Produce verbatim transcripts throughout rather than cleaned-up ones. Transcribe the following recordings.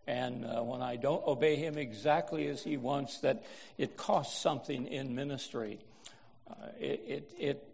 And uh, when I don't obey him exactly as he wants, that it costs something in ministry. Uh, it, it, it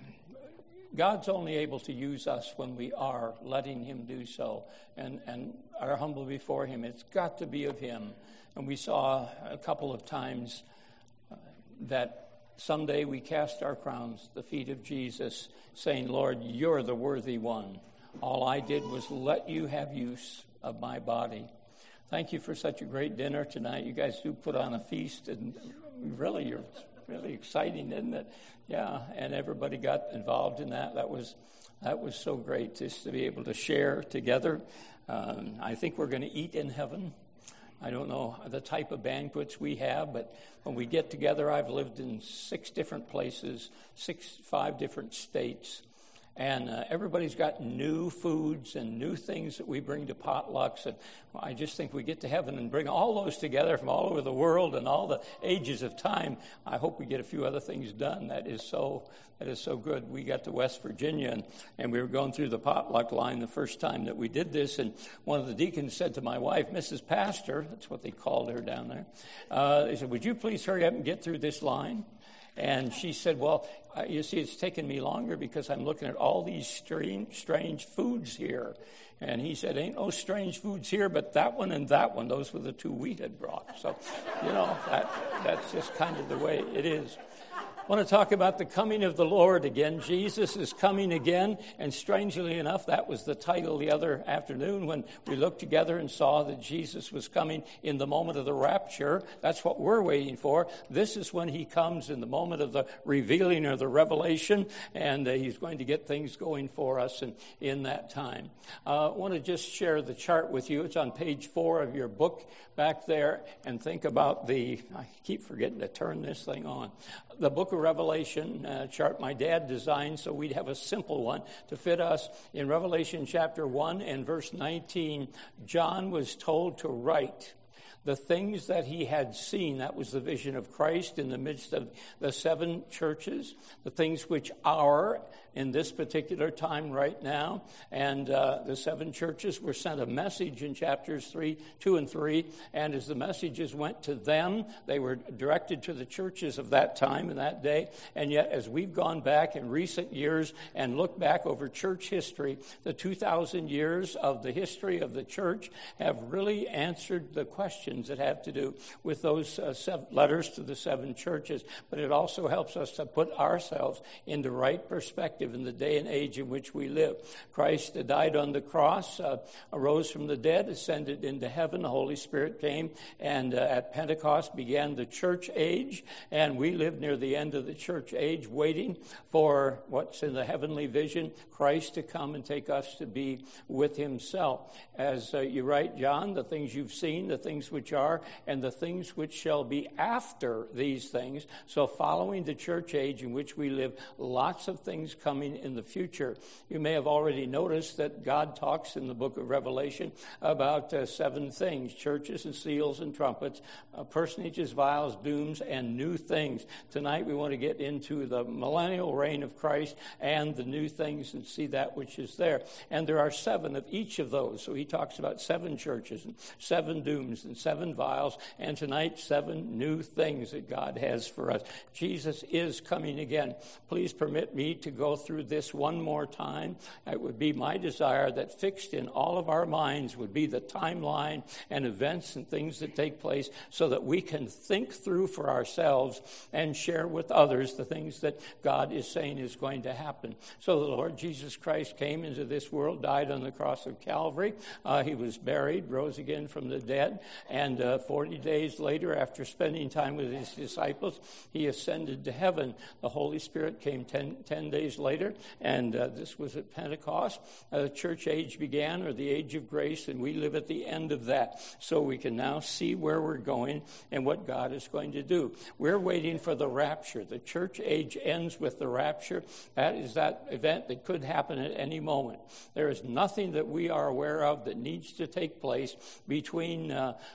God's only able to use us when we are letting him do so and, and are humble before him. It's got to be of him. And we saw a couple of times uh, that someday we cast our crowns at the feet of Jesus, saying, Lord, you're the worthy one. All I did was let you have use of my body. Thank you for such a great dinner tonight. You guys do put on a feast, and really, you're really exciting, isn't it? Yeah, and everybody got involved in that. That was that was so great just to be able to share together. Um, I think we're going to eat in heaven. I don't know the type of banquets we have, but when we get together, I've lived in six different places, six, five different states. And uh, everybody's got new foods and new things that we bring to potlucks. And well, I just think we get to heaven and bring all those together from all over the world and all the ages of time. I hope we get a few other things done. That is so that is so good. We got to West Virginia, and, and we were going through the potluck line the first time that we did this. And one of the deacons said to my wife, Missus Pastor, that's what they called her down there, uh, they said, would you please hurry up and get through this line? And she said, well, uh, you see, it's taken me longer because I'm looking at all these strange, strange foods here. And he said, ain't no strange foods here, but that one and that one. Those were the two we had brought. So, you know, that that's just kind of the way it is. I want to talk about the coming of the Lord again. Jesus is coming again, and strangely enough, that was the title the other afternoon when we looked together and saw that Jesus was coming in the moment of the rapture. That's what we're waiting for. This is when he comes in the moment of the revealing or the revelation, and uh, he's going to get things going for us in, in that time. Uh, I want to just share the chart with you. It's on page four of your book back there, and think about the, I keep forgetting to turn this thing on, the book of Revelation uh, chart my dad designed so we'd have a simple one to fit us. In Revelation chapter one and verse nineteen, John was told to write the things that he had seen. That was the vision of Christ in the midst of the seven churches, the things which are in this particular time right now. And uh, the seven churches were sent a message in chapters three, two, and three. And as the messages went to them, they were directed to the churches of that time and that day. And yet, as we've gone back in recent years and looked back over church history, the two thousand years of the history of the church have really answered the questions that have to do with those uh, seven letters to the seven churches. But it also helps us to put ourselves into right perspective in the day and age in which we live. Christ died on the cross, uh, arose from the dead, ascended into heaven. The Holy Spirit came, and uh, at Pentecost began the church age. And we live near the end of the church age, waiting for what's in the heavenly vision, Christ to come and take us to be with himself. As uh, you write, John, the things you've seen, the things which are, and the things which shall be after these things. So following the church age in which we live, lots of things coming in the future. You may have already noticed that God talks in the book of Revelation about uh, seven things: churches and seals and trumpets, uh, personages, vials, dooms, and new things. Tonight we want to get into the millennial reign of Christ and the new things and see that which is there. And there are seven of each of those. So he talks about seven churches and seven dooms and seven vials, and tonight seven new things that God has for us. Jesus is coming again. Please permit me to go through this one more time. It would be my desire that fixed in all of our minds would be the timeline and events and things that take place so that we can think through for ourselves and share with others the things that God is saying is going to happen. So the Lord Jesus Christ came into this world, died on the cross of Calvary. Uh, he was buried, rose again from the dead, and uh, forty days later, after spending time with his disciples, he ascended to heaven. The Holy Spirit came ten, ten days later, and uh, this was at Pentecost. Uh, the church age began, or the age of grace, and we live at the end of that. So we can now see where we're going and what God is going to do. We're waiting for the rapture. The church age ends with the rapture. That is that event that could happen at any moment. There is nothing that we are aware of that needs to take place between uh,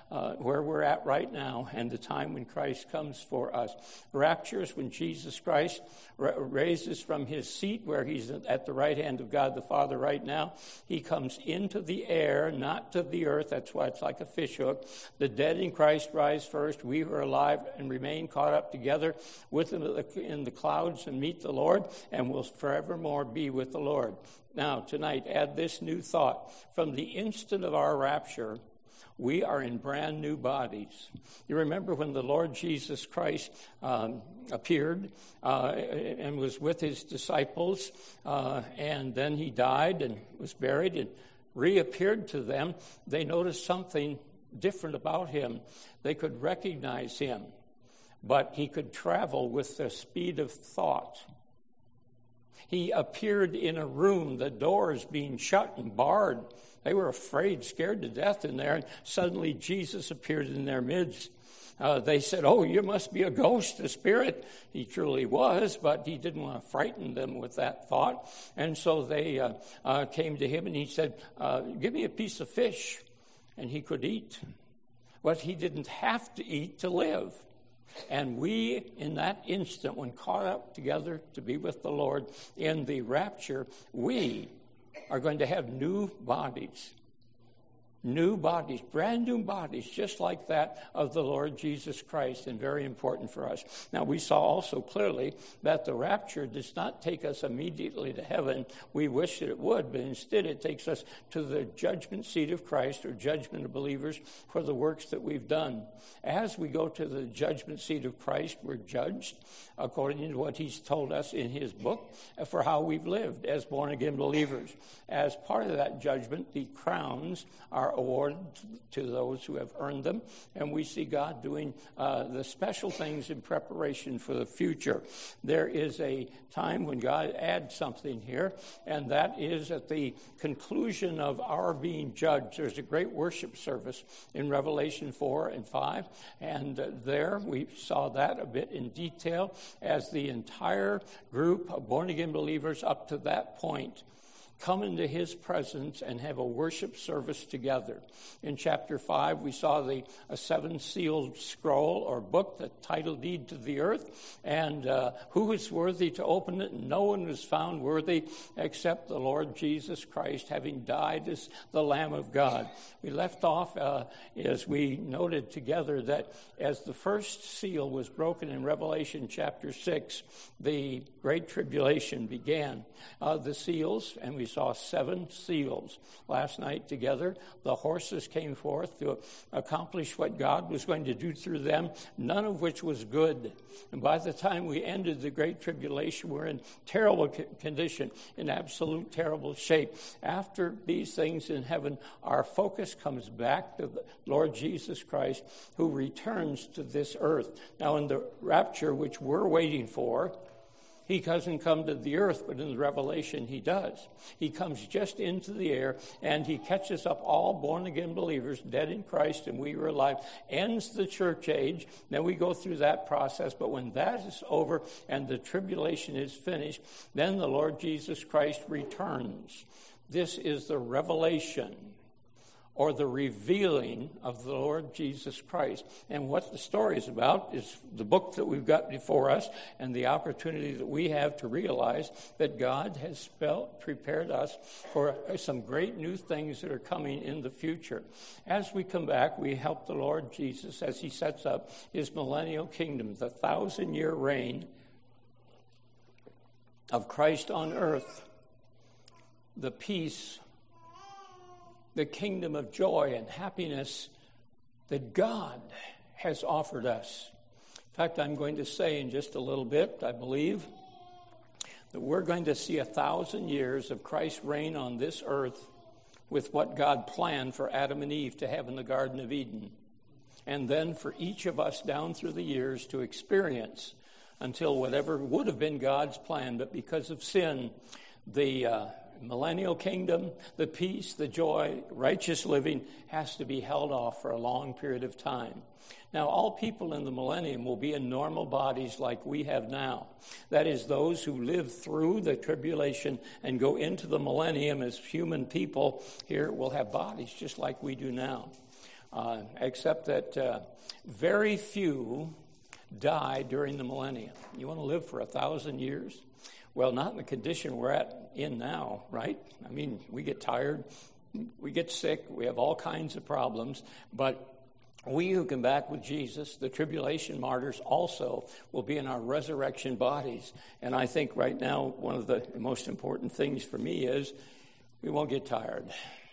uh, where we're at right now and the time when Christ comes for us. Rapture is when Jesus Christ ra- raises from his seat where he's at the right hand of God the Father right now. He comes into the air, not to the earth. That's why it's like a fish hook. The dead in Christ rise first. We who are alive and remain caught up together with him in the clouds and meet the Lord, and will forevermore be with the Lord. Now, tonight, add this new thought. From the instant of our rapture, we are in brand new bodies. You remember when the Lord Jesus Christ um, appeared uh, and was with his disciples, uh, and then he died and was buried and reappeared to them. They noticed something different about him. They could recognize him, but he could travel with the speed of thought. He appeared in a room, the doors being shut and barred. They were afraid, scared to death in there, and suddenly Jesus appeared in their midst. Uh, they said, "Oh, you must be a ghost, a spirit." He truly was, but he didn't want to frighten them with that thought. And so they uh, uh, came to him, and he said, uh, "Give me a piece of fish." And he could eat. But he didn't have to eat to live. And we, in that instant, when caught up together to be with the Lord in the rapture, we are going to have new bodies. New bodies, brand new bodies, just like that of the Lord Jesus Christ, and very important for us. Now, we saw also clearly that the rapture does not take us immediately to heaven. We wish that it would, but instead it takes us to the judgment seat of Christ, or judgment of believers, for the works that we've done. As we go to the judgment seat of Christ, we're judged according to what he's told us in his book for how we've lived as born-again believers. As part of that judgment, the crowns are awarded to those who have earned them, and we see God doing uh, the special things in preparation for the future. There is a time when God adds something here, and that is at the conclusion of our being judged. There's a great worship service in Revelation four and five, and uh, there we saw that a bit in detail as the entire group of born-again believers up to that point come into his presence and have a worship service together. In chapter five, we saw the a seven-sealed scroll or book, the title deed to the earth, and uh, who is worthy to open it? No one was found worthy except the Lord Jesus Christ, having died as the Lamb of God. We left off, uh, as we noted together, that as the first seal was broken in Revelation chapter six, the Great Tribulation began. Uh, the seals, and we We saw seven seals last night together. The horses came forth to accomplish what God was going to do through them, none of which was good. And by the time we ended the Great Tribulation, we're in terrible condition, in absolute terrible shape. After these things in heaven, our focus comes back to the Lord Jesus Christ, who returns to this earth. Now, in the rapture, which we're waiting for, he doesn't come to the earth, but in the Revelation he does. He comes just into the air, and he catches up all born-again believers, dead in Christ, and we were alive, ends the church age. Then we go through that process, but when that is over and the tribulation is finished, then the Lord Jesus Christ returns. This is the revelation, or the revealing of the Lord Jesus Christ. And what the story is about is the book that we've got before us, and the opportunity that we have to realize that God has spelled, prepared us for some great new things that are coming in the future. As we come back, we help the Lord Jesus as he sets up his millennial kingdom, the thousand-year reign of Christ on earth, the peace, the kingdom of joy and happiness that God has offered us. In fact, I'm going to say in just a little bit, I believe, that we're going to see a thousand years of Christ's reign on this earth with what God planned for Adam and Eve to have in the Garden of Eden. And then for each of us down through the years to experience until whatever would have been God's plan, but because of sin, the uh, millennial kingdom, the peace, the joy, righteous living has to be held off for a long period of time. Now, all people in the millennium will be in normal bodies like we have now. That is, those who live through the tribulation and go into the millennium as human people here will have bodies just like we do now. uh, except that uh, very few die during the millennium. You want to live for a thousand years? Well, not in the condition we're at in now, right? I mean, we get tired, we get sick, we have all kinds of problems, but we who come back with Jesus, the tribulation martyrs also, will be in our resurrection bodies. And I think right now one of the most important things for me is we won't get tired.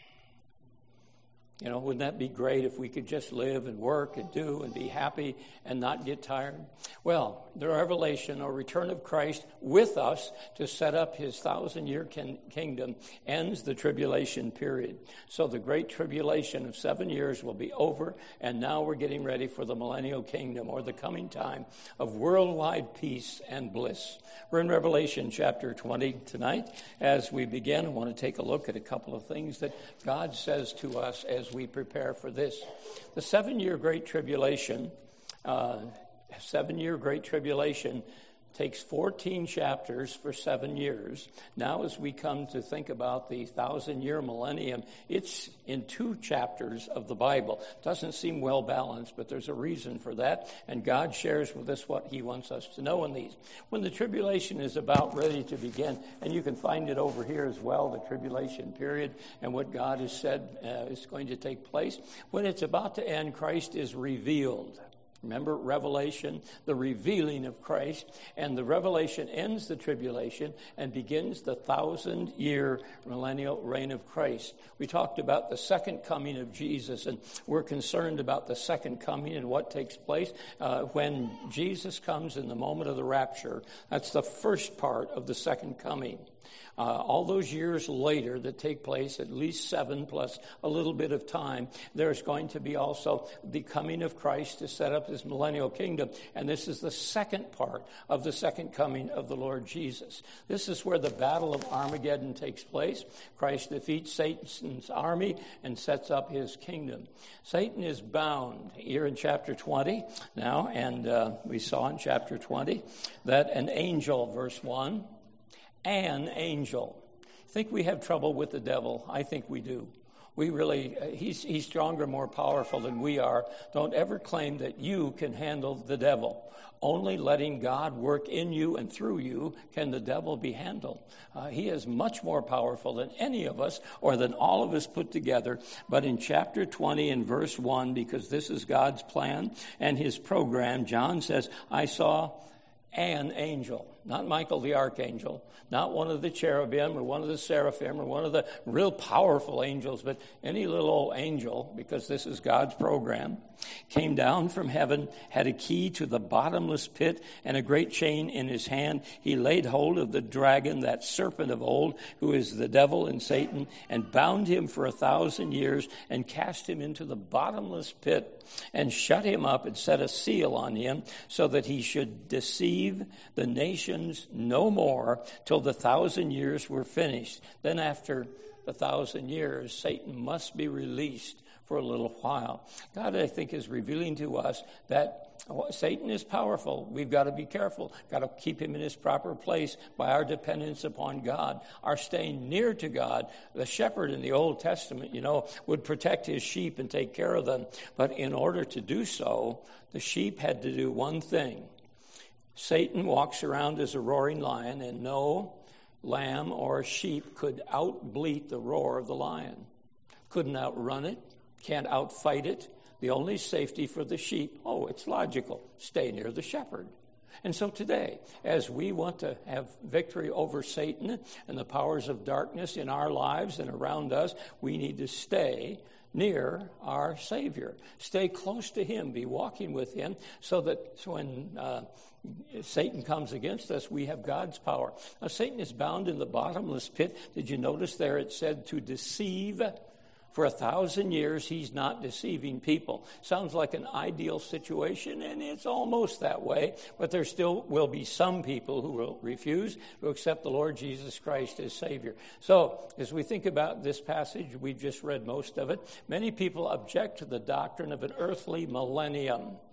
You know, wouldn't that be great if we could just live and work and do and be happy and not get tired? Well, the revelation or return of Christ with us to set up his thousand-year kin- kingdom ends the tribulation period. So the great tribulation of seven years will be over, and now we're getting ready for the millennial kingdom, or the coming time of worldwide peace and bliss. We're in Revelation chapter twenty tonight. As we begin, I want to take a look at a couple of things that God says to us as we prepare for this. The seven-year Great Tribulation, uh, seven-year Great Tribulation takes fourteen chapters for seven years. Now as we come to think about the thousand-year millennium, it's in two chapters of the Bible. Doesn't seem well balanced, but there's a reason for that, and God shares with us what he wants us to know in these. When the tribulation is about ready to begin, and you can find it over here as well, the tribulation period, and what God has said uh, is going to take place. When it's about to end, Christ is revealed. Remember, Revelation, the revealing of Christ, and the revelation ends the tribulation and begins the thousand-year millennial reign of Christ. We talked about the second coming of Jesus, and we're concerned about the second coming and what takes place uh, when Jesus comes in the moment of the rapture. That's the first part of the second coming. Uh, all those years later that take place, at least seven plus a little bit of time, there's going to be also the coming of Christ to set up his millennial kingdom. And this is the second part of the second coming of the Lord Jesus. This is where the battle of Armageddon takes place. Christ defeats Satan's army and sets up his kingdom. Satan is bound here in chapter twenty now, and uh, we saw in chapter twenty that an angel, verse one, an angel. Think we have trouble with the devil? I think we do. We really, uh, he's, he's stronger, more powerful than we are. Don't ever claim that you can handle the devil. Only letting God work in you and through you can the devil be handled. Uh, he is much more powerful than any of us or than all of us put together. But in chapter twenty and verse one, because this is God's plan and his program, John says, I saw an angel. Not Michael the archangel, not one of the cherubim or one of the seraphim or one of the real powerful angels, but any little old angel, because this is God's program, came down from heaven, had a key to the bottomless pit and a great chain in his hand. He laid hold of the dragon, that serpent of old, who is the devil and Satan, and bound him for a thousand years and cast him into the bottomless pit and shut him up and set a seal on him so that he should deceive the nations no more till the thousand years were finished. Then after the thousand years, Satan must be released for a little while. God, I think, is revealing to us that Satan is powerful. We've got to be careful. Got to keep him in his proper place by our dependence upon God, our staying near to God. The shepherd in the Old Testament, you know, would protect his sheep and take care of them. But in order to do so, the sheep had to do one thing. Satan walks around as a roaring lion, and no lamb or sheep could outbleat the roar of the lion. Couldn't outrun it, can't outfight it. The only safety for the sheep, oh, it's logical, stay near the shepherd. And so today, as we want to have victory over Satan and the powers of darkness in our lives and around us, we need to stay near our Savior. Stay close to him, be walking with him, so that when uh, Satan comes against us, we have God's power. Now, Satan is bound in the bottomless pit. Did you notice there it said to deceive? For a thousand years, he's not deceiving people. Sounds like an ideal situation, and it's almost that way. But there still will be some people who will refuse to accept the Lord Jesus Christ as Savior. So, as we think about this passage, we've just read most of it. Many people object to the doctrine of an earthly millennium.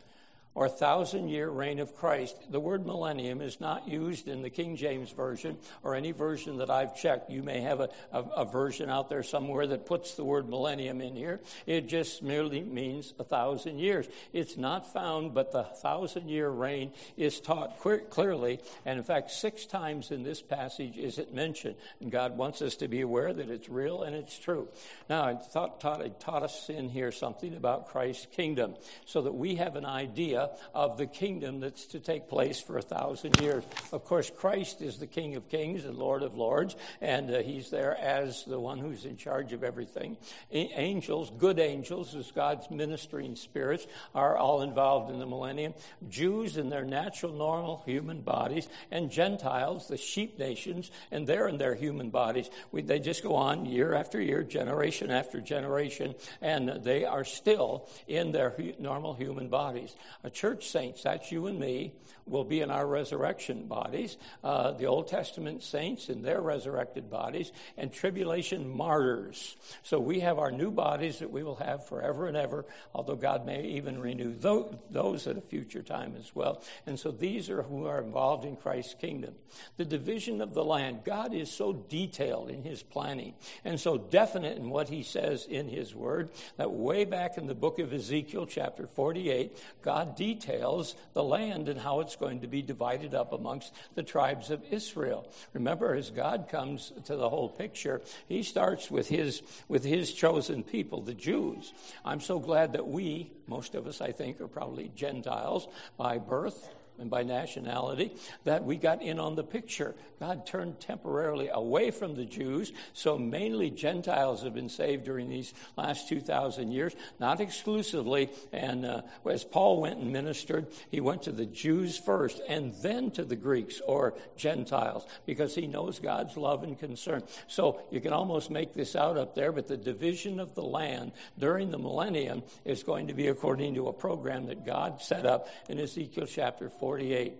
or thousand-year reign of Christ. The word millennium is not used in the King James Version or any version that I've checked. You may have a, a, a version out there somewhere that puts the word millennium in here. It just merely means a thousand years. It's not found, but the thousand-year reign is taught clear, clearly, and in fact, six times in this passage is it mentioned. And God wants us to be aware that it's real and it's true. Now, I thought, taught, I taught us in here something about Christ's kingdom so that we have an idea of the kingdom that's to take place for a thousand years. Of course, Christ is the King of Kings and Lord of Lords, and uh, he's there as the one who's in charge of everything. A- angels, good angels, as God's ministering spirits, are all involved in the millennium. Jews in their natural, normal human bodies, and Gentiles, the sheep nations, and they're in their human bodies. We, they just go on year after year, generation after generation, and they are still in their hu- normal human bodies. A church saints, that's you and me, will be in our resurrection bodies. Uh, the Old Testament saints in their resurrected bodies, and tribulation martyrs. So we have our new bodies that we will have forever and ever, although God may even renew those, those at a future time as well. And so these are who are involved in Christ's kingdom. The division of the land. God is so detailed in his planning and so definite in what he says in his word that way back in the book of Ezekiel, chapter forty-eight, God details the land and how it's going to be divided up amongst the tribes of Israel. Remember, as God comes to the whole picture, he starts with his with his chosen people, the Jews. I'm so glad that we, most of us, I think, are probably Gentiles by birth and by nationality, that we got in on the picture. God turned temporarily away from the Jews, so mainly Gentiles have been saved during these last two thousand years, not exclusively. And uh, as Paul went and ministered, he went to the Jews first and then to the Greeks or Gentiles because he knows God's love and concern. So you can almost make this out up there, but the division of the land during the millennium is going to be according to a program that God set up in Ezekiel chapter forty-eight.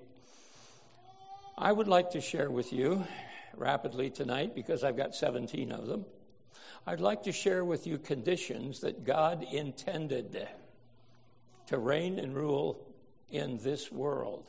I would like to share with you rapidly tonight, because I've got seventeen of them. I'd like to share with you conditions that God intended to reign and rule in this world.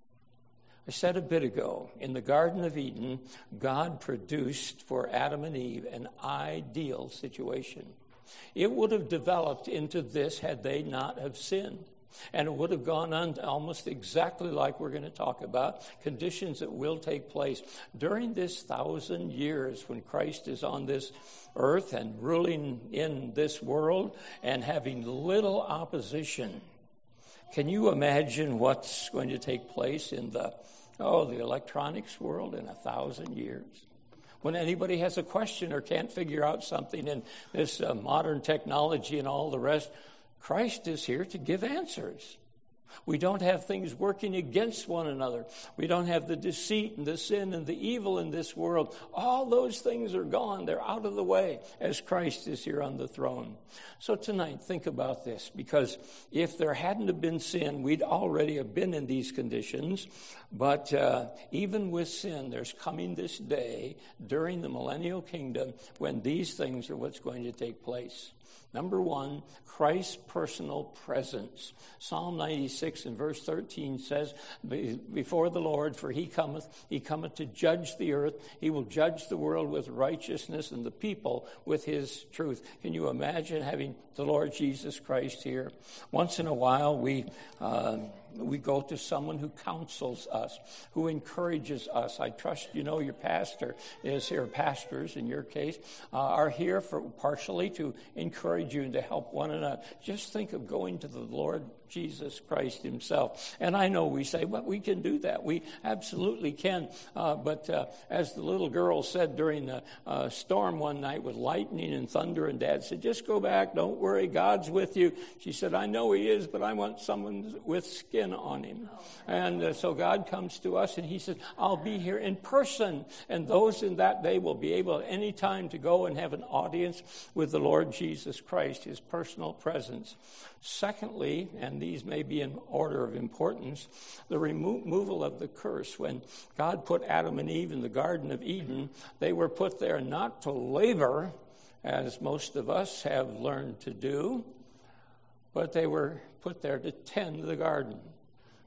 I said a bit ago, in the Garden of Eden, God produced for Adam and Eve an ideal situation. It would have developed into this had they not have sinned. And it would have gone on almost exactly like we're going to talk about, conditions that will take place during this thousand years when Christ is on this earth and ruling in this world and having little opposition. Can you imagine what's going to take place in the, oh, the electronics world in a thousand years? When anybody has a question or can't figure out something in this uh, modern technology and all the rest, Christ is here to give answers. We don't have things working against one another. We don't have the deceit and the sin and the evil in this world. All those things are gone. They're out of the way as Christ is here on the throne. So tonight, think about this, because if there hadn't have been sin, we'd already have been in these conditions. But uh, even with sin, there's coming this day during the millennial kingdom when these things are what's going to take place. Number one, Christ's personal presence. Psalm ninety-six and verse thirteen says, before the Lord, for he cometh, he cometh to judge the earth. He will judge the world with righteousness and the people with his truth. Can you imagine having the Lord Jesus Christ here? Once in a while, we... Uh, We go to someone who counsels us, who encourages us. I trust you know your pastor is here. Pastors, in your case, uh, are here for partially to encourage you and to help one another. Just think of going to the Lord Jesus Christ himself. And I know we say, well, we can do that. We absolutely can. Uh, but uh, as the little girl said during the uh, storm one night with lightning and thunder, and Dad said, just go back. Don't worry. God's with you. She said, I know he is, but I want someone with skin on him. And uh, so God comes to us and he says, I'll be here in person. And those in that day will be able at any time to go and have an audience with the Lord Jesus Christ, his personal presence. Secondly, and these may be in order of importance, the remo- removal of the curse. When God put Adam and Eve in the Garden of Eden, they were put there not to labor, as most of us have learned to do, but they were put there to tend the garden.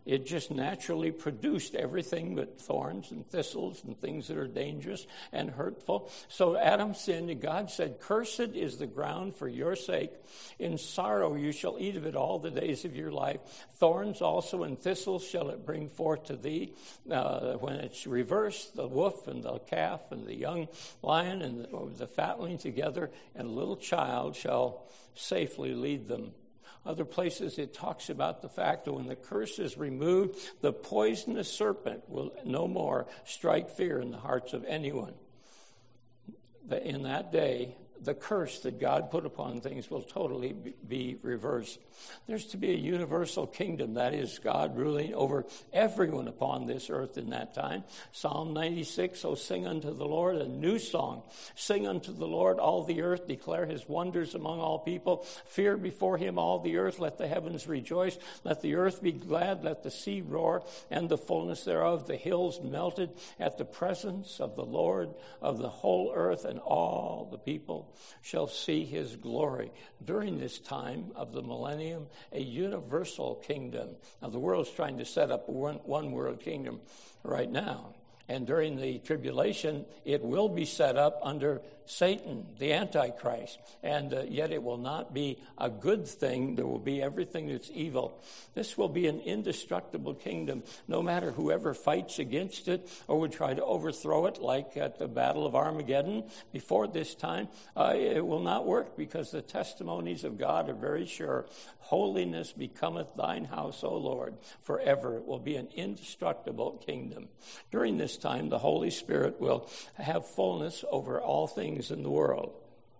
It just naturally produced everything but thorns and thistles and things that are dangerous and hurtful. So Adam sinned, and God said, "Cursed is the ground for your sake. In sorrow you shall eat of it all the days of your life. Thorns also and thistles shall it bring forth to thee." Uh, when it's reversed, the wolf and the calf and the young lion and the, the fatling together, and a little child shall safely lead them. Other places it talks about the fact that when the curse is removed, the poisonous serpent will no more strike fear in the hearts of anyone. In that day, the curse that God put upon things will totally be reversed. There's to be a universal kingdom, that is, God ruling over everyone upon this earth in that time. Psalm ninety-six, "Oh, sing unto the Lord a new song. Sing unto the Lord all the earth. Declare his wonders among all people. Fear before him all the earth. Let the heavens rejoice. Let the earth be glad. Let the sea roar and the fullness thereof. The hills melted at the presence of the Lord of the whole earth, and all the people shall see his glory." During this time of the millennium, a universal kingdom. Now, the world's trying to set up one, one world kingdom right now. And during the tribulation, it will be set up under Satan, the Antichrist. And uh, yet it will not be a good thing. There will be everything that's evil. This will be an indestructible kingdom, no matter whoever fights against it or would try to overthrow it, like at the Battle of Armageddon before this time. Uh, it will not work, because the testimonies of God are very sure. "Holiness becometh thine house, O Lord, forever." It will be an indestructible kingdom. During this time, the Holy Spirit will have fullness over all things in the world.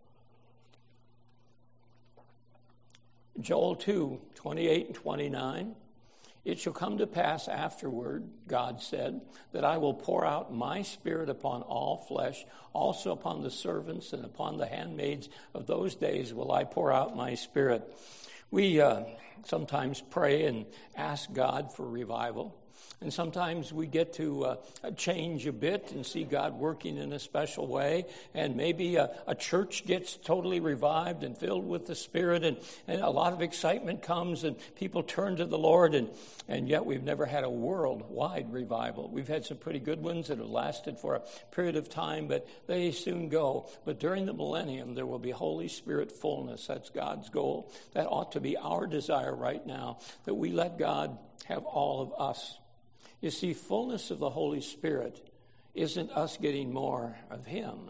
Joel two, twenty-eight and twenty-nine. "It shall come to pass afterward," God said, "that I will pour out my spirit upon all flesh, also upon the servants and upon the handmaids of those days will I pour out my spirit." We uh, sometimes pray and ask God for revival. And sometimes we get to uh, change a bit and see God working in a special way. And maybe a, a church gets totally revived and filled with the Spirit, and, and a lot of excitement comes and people turn to the Lord. And, and yet we've never had a worldwide revival. We've had some pretty good ones that have lasted for a period of time, but they soon go. But during the millennium, there will be Holy Spirit fullness. That's God's goal. That ought to be our desire right now, that we let God have all of us. You see, fullness of the Holy Spirit isn't us getting more of him.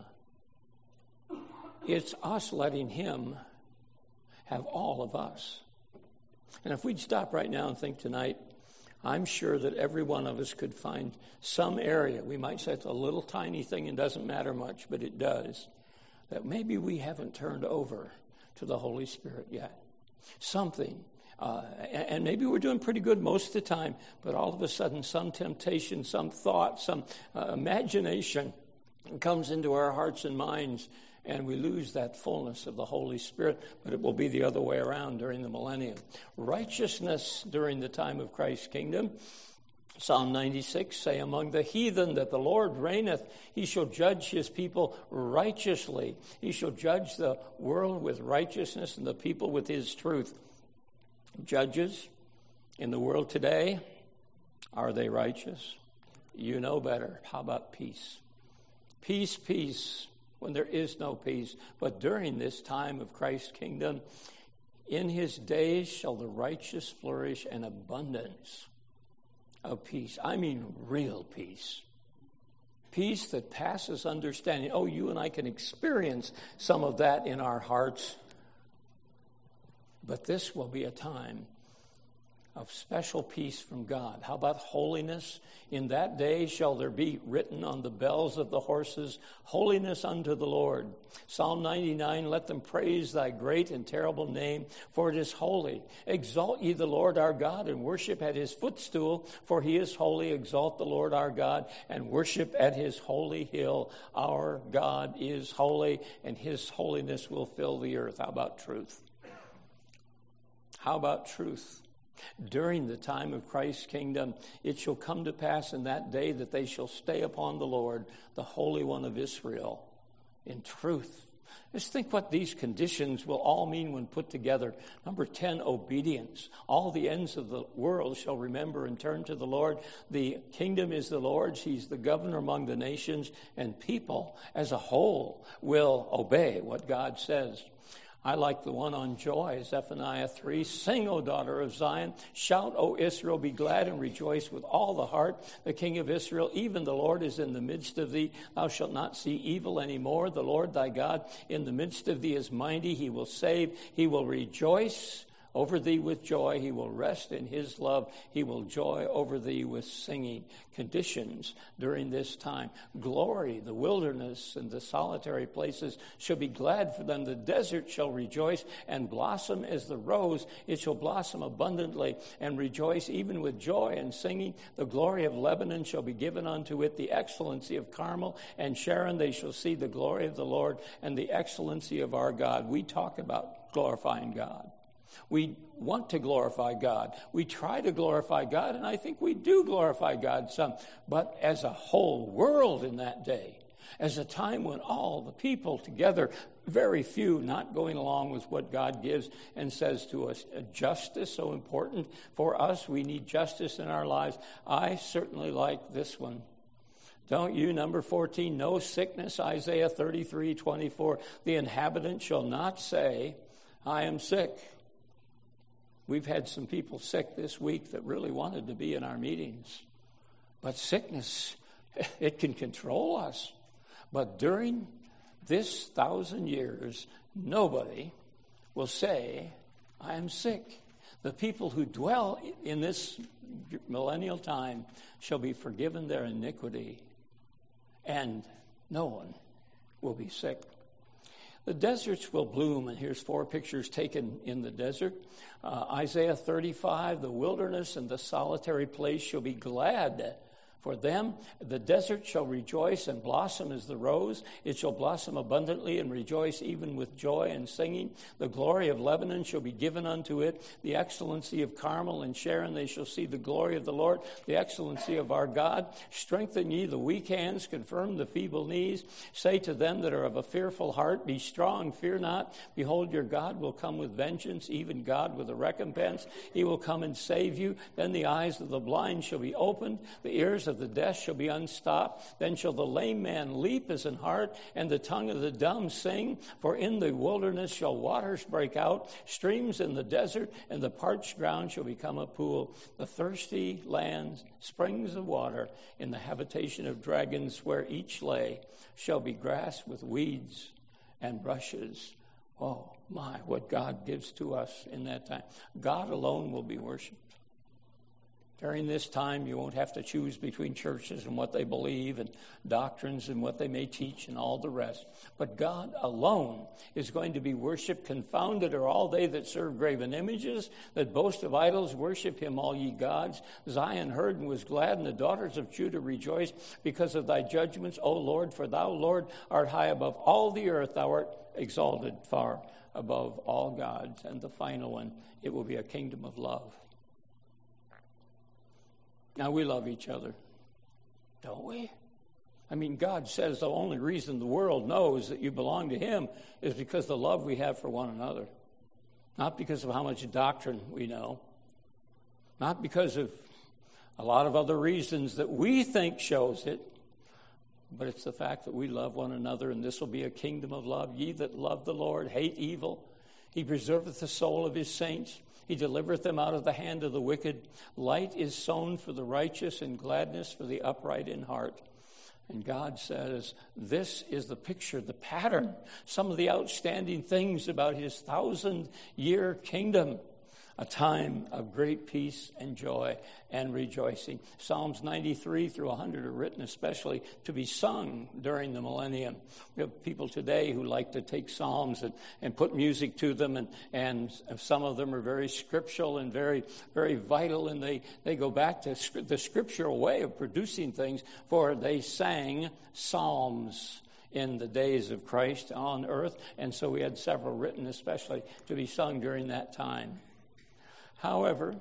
It's us letting him have all of us. And if we'd stop right now and think tonight, I'm sure that every one of us could find some area. We might say it's a little tiny thing and doesn't matter much, but it does. That maybe we haven't turned over to the Holy Spirit yet. Something. Uh, and maybe we're doing pretty good most of the time, but all of a sudden some temptation, some thought, some uh, imagination comes into our hearts and minds, and we lose that fullness of the Holy Spirit. But it will be the other way around during the millennium. Righteousness during the time of Christ's kingdom. Psalm ninety-six, "Say among the heathen that the Lord reigneth. He shall judge his people righteously. He shall judge the world with righteousness and the people with his truth." Judges in the world today, are they righteous? You know better. How about peace? Peace, peace, when there is no peace. But during this time of Christ's kingdom, in his days shall the righteous flourish, an abundance of peace. I mean real peace. Peace that passes understanding. Oh, you and I can experience some of that in our hearts. But this will be a time of special peace from God. How about holiness? In that day shall there be written on the bells of the horses, "Holiness unto the Lord." Psalm ninety-nine, "Let them praise thy great and terrible name, for it is holy. Exalt ye the Lord our God, and worship at his footstool, for he is holy. Exalt the Lord our God, and worship at his holy hill. Our God is holy, and his holiness will fill the earth." How about truth? How about truth? During the time of Christ's kingdom, it shall come to pass in that day that they shall stay upon the Lord, the Holy One of Israel, in truth Just think what these conditions will all mean when put together. Number ten, obedience. All the ends of the world shall remember and turn to the Lord. The kingdom is the Lord's. He's the governor among the nations, and people as a whole will obey what God says. I like the one on joy, Zephaniah three. Sing, O daughter of Zion. Shout, O Israel. Be glad and rejoice with all the heart. The King of Israel, even the Lord, is in the midst of thee. Thou shalt not see evil any more. The Lord thy God in the midst of thee is mighty. He will save. He will rejoice over thee with joy. He will rest in his love. He will joy over thee with singing. Conditions during this time. Glory, the wilderness and the solitary places shall be glad for them. The desert shall rejoice and blossom as the rose. It shall blossom abundantly and rejoice even with joy and singing. The glory of Lebanon shall be given unto it, the excellency of Carmel and Sharon. They shall see the glory of the Lord and the excellency of our God. We talk about glorifying God. We want to glorify God. We try to glorify God, and I think we do glorify God some. But as a whole world in that day, as a time when all the people together, very few not going along with what God gives and says to us, justice so important for us. We need justice in our lives. I certainly like this one. Don't you? Number fourteen, no sickness, Isaiah thirty-three twenty-four. The inhabitant shall not say, I am sick. We've had some people sick this week that really wanted to be in our meetings. But sickness, it can control us. But during this thousand years, nobody will say, I am sick. The people who dwell in this millennial time shall be forgiven their iniquity, and no one will be sick. The deserts will bloom, and here's four pictures taken in the desert. Uh, Isaiah thirty-five, the wilderness and the solitary place shall be glad. For them, the desert shall rejoice and blossom as the rose. It shall blossom abundantly and rejoice even with joy and singing. The glory of Lebanon shall be given unto it. The excellency of Carmel and Sharon, they shall see the glory of the Lord, the excellency of our God. Strengthen ye the weak hands, confirm the feeble knees. Say to them that are of a fearful heart, be strong, fear not. Behold, your God will come with vengeance, even God with a recompense. He will come and save you. Then the eyes of the blind shall be opened, the ears of the deaf shall be unstopped. Then shall the lame man leap as an hart, and the tongue of the dumb sing. For in the wilderness shall waters break out, streams in the desert, and the parched ground shall become a pool. The thirsty lands, springs of water, in the habitation of dragons, where each lay, shall be grass with weeds and rushes. Oh my, what God gives to us in that time. God alone will be worshipped. During this time, you won't have to choose between churches and what they believe and doctrines and what they may teach and all the rest. But God alone is going to be worshipped. Confounded are all they that serve graven images, that boast of idols. Worship him, all ye gods. Zion heard and was glad, and the daughters of Judah rejoiced because of thy judgments, O Lord. For thou, Lord, art high above all the earth. Thou art exalted far above all gods. And the final one, it will be a kingdom of love. Now, we love each other, don't we? I mean, God says the only reason the world knows that you belong to him is because of the love we have for one another. Not because of how much doctrine we know. Not because of a lot of other reasons that we think shows it. But it's the fact that we love one another, and this will be a kingdom of love. Ye that love the Lord hate evil. He preserveth the soul of his saints. He delivereth them out of the hand of the wicked. Light is sown for the righteous, and gladness for the upright in heart. And God says, this is the picture, the pattern, some of the outstanding things about his thousand-year kingdom. A time of great peace and joy and rejoicing. Psalms ninety-three through one hundred are written especially to be sung during the millennium. We have people today who like to take psalms and, and put music to them, and, and some of them are very scriptural and very, very vital, and they, they go back to the scriptural way of producing things, for they sang psalms in the days of Christ on earth, and so we had several written especially to be sung during that time. However,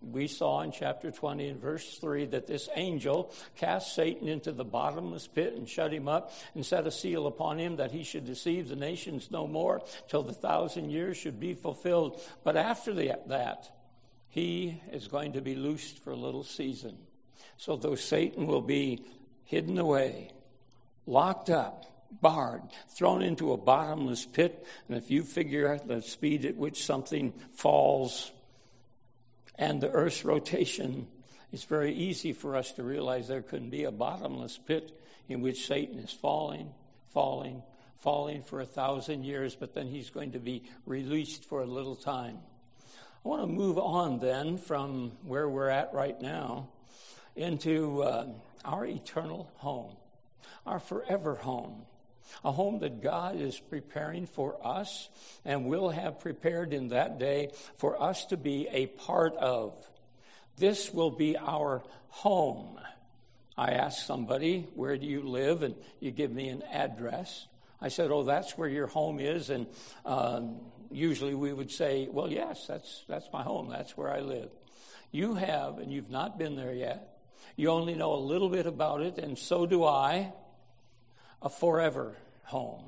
We saw in chapter twenty and verse three that this angel cast Satan into the bottomless pit and shut him up and set a seal upon him that he should deceive the nations no more till the thousand years should be fulfilled. But after the, that, he is going to be loosed for a little season. So though Satan will be hidden away, locked up, barred, thrown into a bottomless pit, and if you figure out the speed at which something falls and the earth's rotation, it's very easy for us to realize there couldn't be a bottomless pit in which Satan is falling, falling, falling for a thousand years, but then he's going to be released for a little time. I want to move on then from where we're at right now into uh, our eternal home, our forever home. A home that God is preparing for us and will have prepared in that day for us to be a part of. This will be our home. I asked somebody, where do you live? And you give me an address. I said, oh, that's where your home is. And um, usually we would say, well, yes, that's that's my home. That's where I live. You have, and you've not been there yet. You only know a little bit about it, and so do I. A forever home.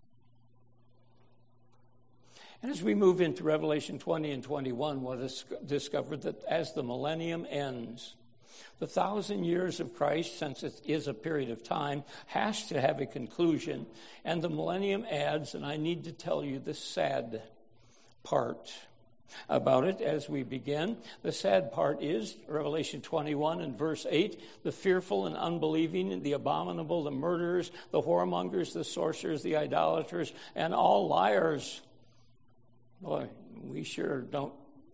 And as we move into Revelation twenty and twenty-one, we'll discover that as the millennium ends, the thousand years of Christ, since it is a period of time, has to have a conclusion. And the millennium adds, and I need to tell you the sad part about it as we begin. The sad part is Revelation twenty-one and verse eight, the fearful and unbelieving, the abominable, the murderers, the whoremongers, the sorcerers, the idolaters, and all liars. Boy, we sure don't,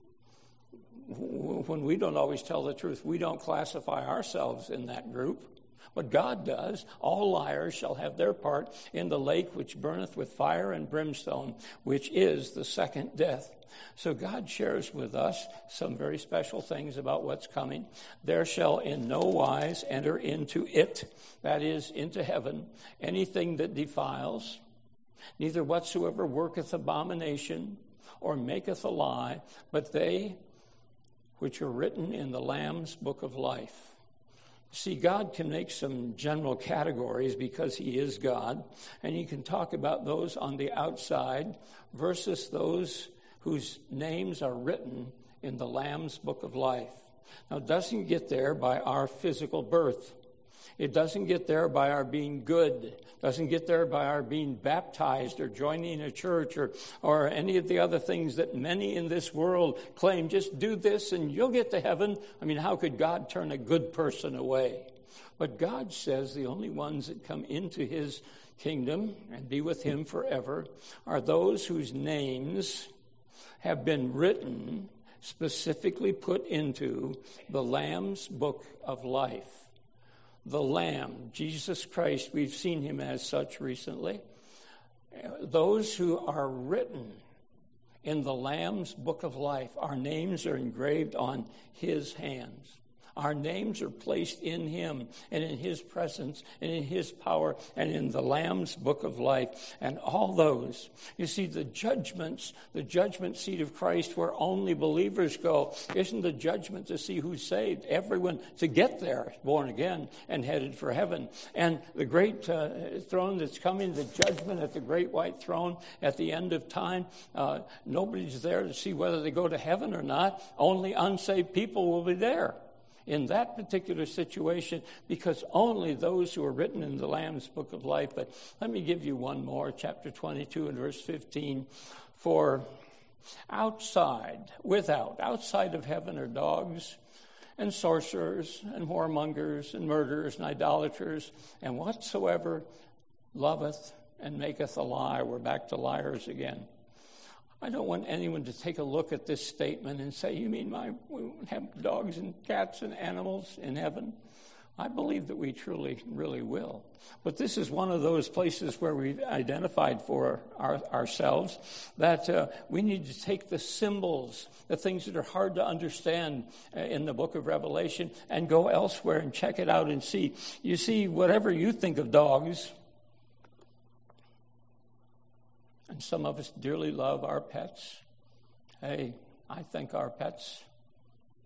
when we don't always tell the truth, we don't classify ourselves in that group. But God does. All liars shall have their part in the lake which burneth with fire and brimstone, which is the second death. So God shares with us some very special things about what's coming. There shall in no wise enter into it, that is, into heaven, anything that defiles, neither whatsoever worketh abomination or maketh a lie, but they which are written in the Lamb's book of life. See, God can make some general categories because he is God, and he can talk about those on the outside versus those whose names are written in the Lamb's book of life. Now, it doesn't get there by our physical birth. It doesn't get there by our being good. It doesn't get there by our being baptized or joining a church or, or any of the other things that many in this world claim. Just do this and you'll get to heaven. I mean, how could God turn a good person away? But God says the only ones that come into his kingdom and be with him forever are those whose names have been written, specifically put into the Lamb's book of life. The Lamb, Jesus Christ, we've seen him as such recently. Those who are written in the Lamb's book of life, our names are engraved on his hands. Our names are placed in him and in his presence and in his power and in the Lamb's book of life. And all those, you see, the judgments, the judgment seat of Christ where only believers go, isn't the judgment to see who's saved. Everyone to get there, born again and headed for heaven. And the great uh, throne that's coming, the judgment at the great white throne at the end of time, uh, nobody's there to see whether they go to heaven or not. Only unsaved people will be there in that particular situation, because only those who are written in the Lamb's book of life. But let me give you one more, chapter twenty-two and verse fifteen. For outside, without, outside of heaven are dogs and sorcerers and whoremongers and murderers and idolaters and whatsoever loveth and maketh a lie. We're back to liars again. I don't want anyone to take a look at this statement and say, you mean my, we have dogs and cats and animals in heaven? I believe that we truly, really will. But this is one of those places where we've identified for our, ourselves that uh, we need to take the symbols, the things that are hard to understand uh, in the book of Revelation, and go elsewhere and check it out and see. You see, whatever you think of dogs, and some of us dearly love our pets. Hey, I think our pets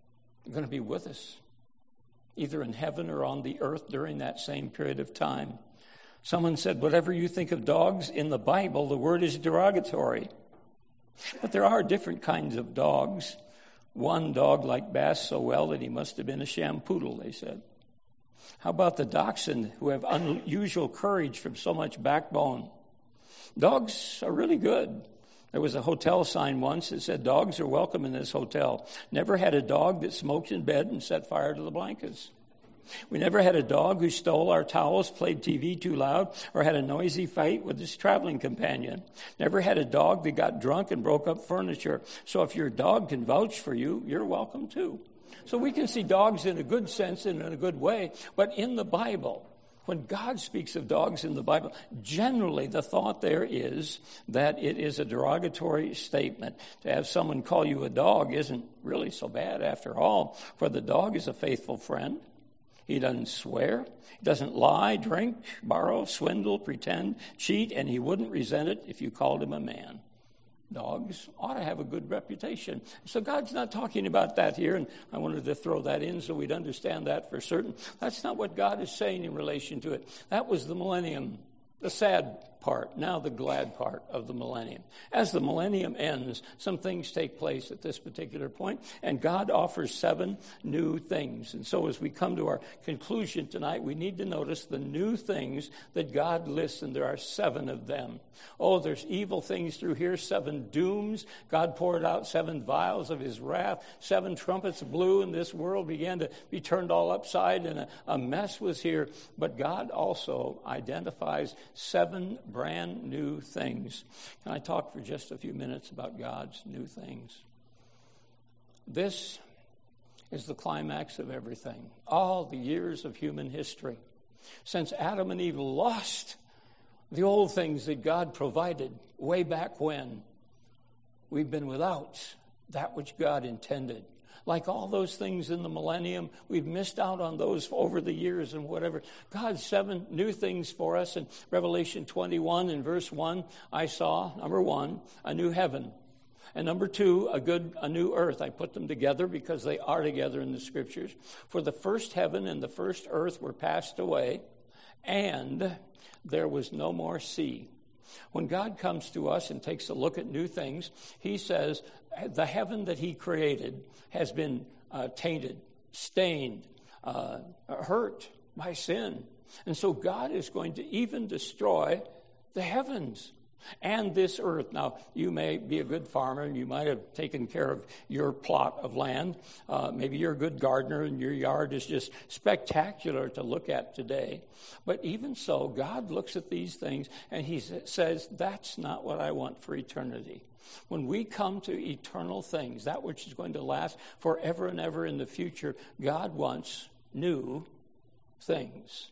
going to be with us, either in heaven or on the earth during that same period of time. Someone said, whatever you think of dogs in the Bible, the word is derogatory. But there are different kinds of dogs. One dog liked Bass so well that he must have been a shampoodle, they said. How about the dachshund, who have unusual courage from so much backbone? Dogs are really good. There was a hotel sign once that said, dogs are welcome in this hotel. Never had a dog that smoked in bed and set fire to the blankets. We never had a dog who stole our towels, played T V too loud, or had a noisy fight with his traveling companion. Never had a dog that got drunk and broke up furniture. So if your dog can vouch for you, you're welcome too. So we can see dogs in a good sense and in a good way, but in the Bible, when God speaks of dogs in the Bible, generally the thought there is that it is a derogatory statement. To have someone call you a dog isn't really so bad after all, for the dog is a faithful friend. He doesn't swear, he doesn't lie, drink, borrow, swindle, pretend, cheat, and he wouldn't resent it if you called him a man. Dogs ought to have a good reputation. So God's not talking about that here, and I wanted to throw that in so we'd understand that for certain. That's not what God is saying in relation to it. That was the millennium, the sad part, now the glad part of the millennium. As the millennium ends, some things take place at this particular point, and God offers seven new things. And so as we come to our conclusion tonight, we need to notice the new things that God lists, and there are seven of them. Oh, there's evil things through here, seven dooms. God poured out seven vials of his wrath. Seven trumpets blew, and this world began to be turned all upside, and a, a mess was here. But God also identifies seven brand new things. Can I talk for just a few minutes about God's new things? This is the climax of everything. All the years of human history, since Adam and Eve lost the old things that God provided way back when, we've been without that which God intended. Like all those things in the millennium, we've missed out on those over the years and whatever. God's seven new things for us. In Revelation twenty-one, in verse one, I saw, number one, a new heaven. And number two, a good, a new earth. I put them together because they are together in the Scriptures. For the first heaven and the first earth were passed away, and there was no more sea. When God comes to us and takes a look at new things, he says the heaven that he created has been uh, tainted, stained, uh, hurt by sin. And so God is going to even destroy the heavens and this earth. Now, you may be a good farmer and you might have taken care of your plot of land. Uh, maybe you're a good gardener and your yard is just spectacular to look at today. But even so, God looks at these things and he says, that's not what I want for eternity. When we come to eternal things, that which is going to last forever and ever in the future, God wants new things.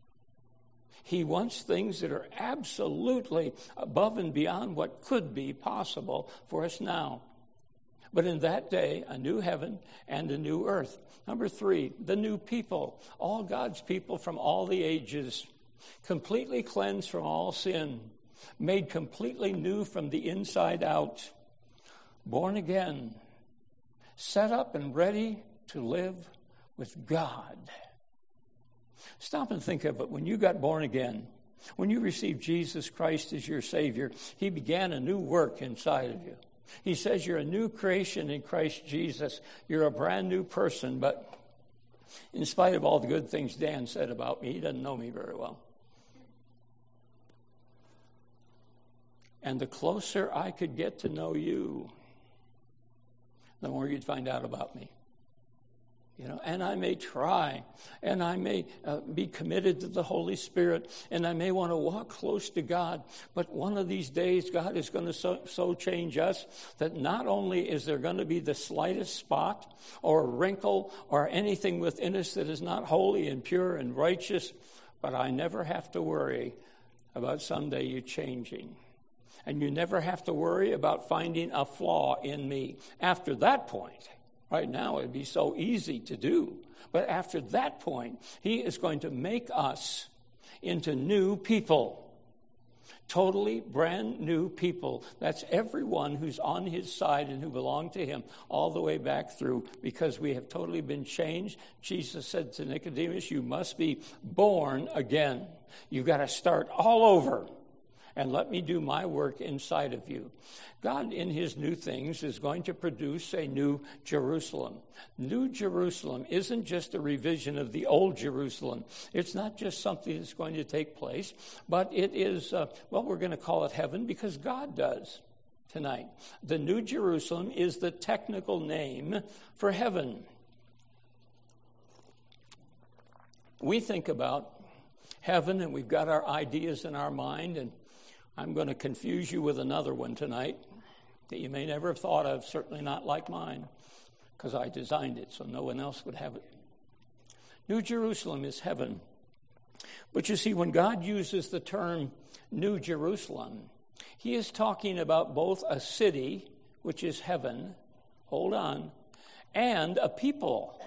He wants things that are absolutely above and beyond what could be possible for us now. But in that day, a new heaven and a new earth. Number three, the new people. All God's people from all the ages, completely cleansed from all sin, made completely new from the inside out, born again, set up and ready to live with God. Stop and think of it. When you got born again, when you received Jesus Christ as your Savior, he began a new work inside of you. He says you're a new creation in Christ Jesus. You're a brand new person, but in spite of all the good things Dan said about me, he doesn't know me very well. And the closer I could get to know you, the more you'd find out about me. You know, and I may try, and I may uh, be committed to the Holy Spirit, and I may want to walk close to God, but one of these days God is going to so, so change us that not only is there going to be the slightest spot or wrinkle or anything within us that is not holy and pure and righteous, but I never have to worry about someday you changing. And you never have to worry about finding a flaw in me. After that point, right now it'd be so easy to do. But after that point, he is going to make us into new people. Totally brand new people. That's everyone who's on his side and who belong to him all the way back through, because we have totally been changed. Jesus said to Nicodemus, you must be born again. You've got to start all over and let me do my work inside of you. God, in his new things, is going to produce a new Jerusalem. New Jerusalem isn't just a revision of the old Jerusalem. It's not just something that's going to take place, but it is, uh, well, we're going to call it heaven because God does tonight. The New Jerusalem is the technical name for heaven. We think about heaven and we've got our ideas in our mind, and I'm going to confuse you with another one tonight that you may never have thought of, certainly not like mine, because I designed it so no one else would have it. New Jerusalem is heaven. But you see, when God uses the term New Jerusalem, he is talking about both a city, which is heaven, hold on, and a people,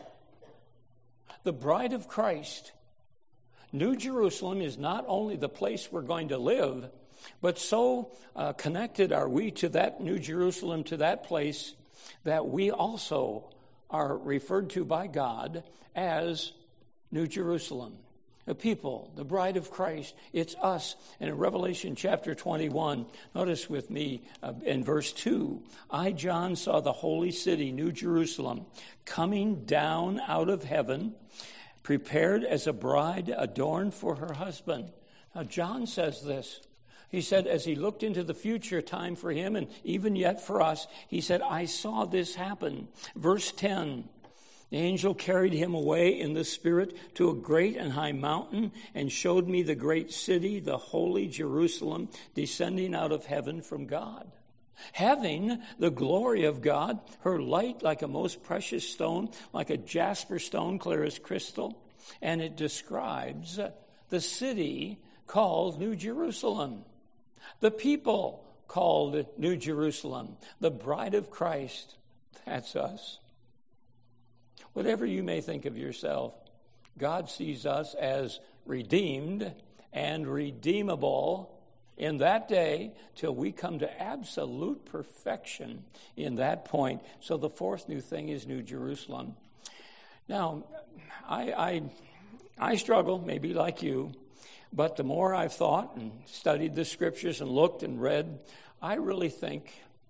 the bride of Christ. New Jerusalem is not only the place we're going to live, but so uh, connected are we to that New Jerusalem, to that place, that we also are referred to by God as New Jerusalem. The people, the bride of Christ, it's us. And in Revelation chapter twenty-one, notice with me uh, in verse two, I, John, saw the holy city, New Jerusalem, coming down out of heaven, prepared as a bride adorned for her husband. Now, John says this. He said, as he looked into the future time for him, and even yet for us, he said, I saw this happen. Verse ten, the angel carried him away in the spirit to a great and high mountain and showed me the great city, the holy Jerusalem, descending out of heaven from God, having the glory of God, her light like a most precious stone, like a jasper stone, clear as crystal. And it describes the city called New Jerusalem, the people called New Jerusalem, the bride of Christ. That's us. Whatever you may think of yourself, God sees us as redeemed and redeemable in that day till we come to absolute perfection in that point. So the fourth new thing is New Jerusalem. Now, I, I, I struggle, maybe like you, but the more I've thought and studied the scriptures and looked and read, I really think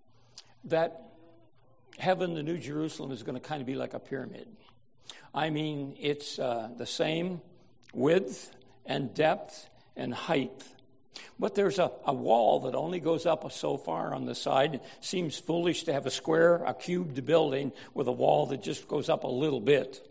that heaven, the New Jerusalem, is going to kind of be like a pyramid. I mean, it's uh, the same width and depth and height. But there's a, a wall that only goes up so far on the side. It seems foolish to have a square, a cubed building with a wall that just goes up a little bit.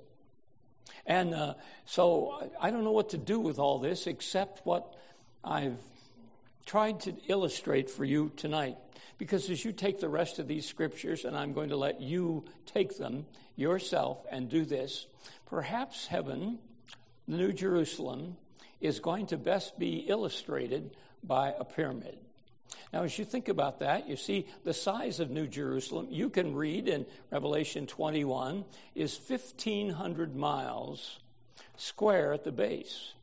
And uh, so I don't know what to do with all this except what I've tried to illustrate for you tonight. Because as you take the rest of these scriptures, and I'm going to let you take them yourself and do this, perhaps heaven, the New Jerusalem, is going to best be illustrated by a pyramid. Now, as you think about that, you see the size of New Jerusalem, you can read in Revelation twenty-one, is fifteen hundred miles square at the base.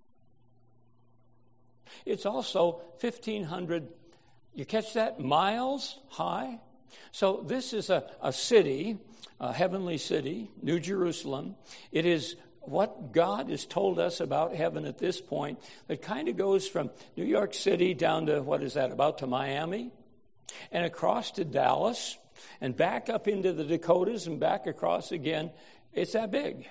It's also fifteen hundred, you catch that, miles high? So this is a, a city, a heavenly city, New Jerusalem. It is what God has told us about heaven at this point, that kind of goes from New York City down to, what is that, about to Miami, and across to Dallas, and back up into the Dakotas, and back across again. It's that big.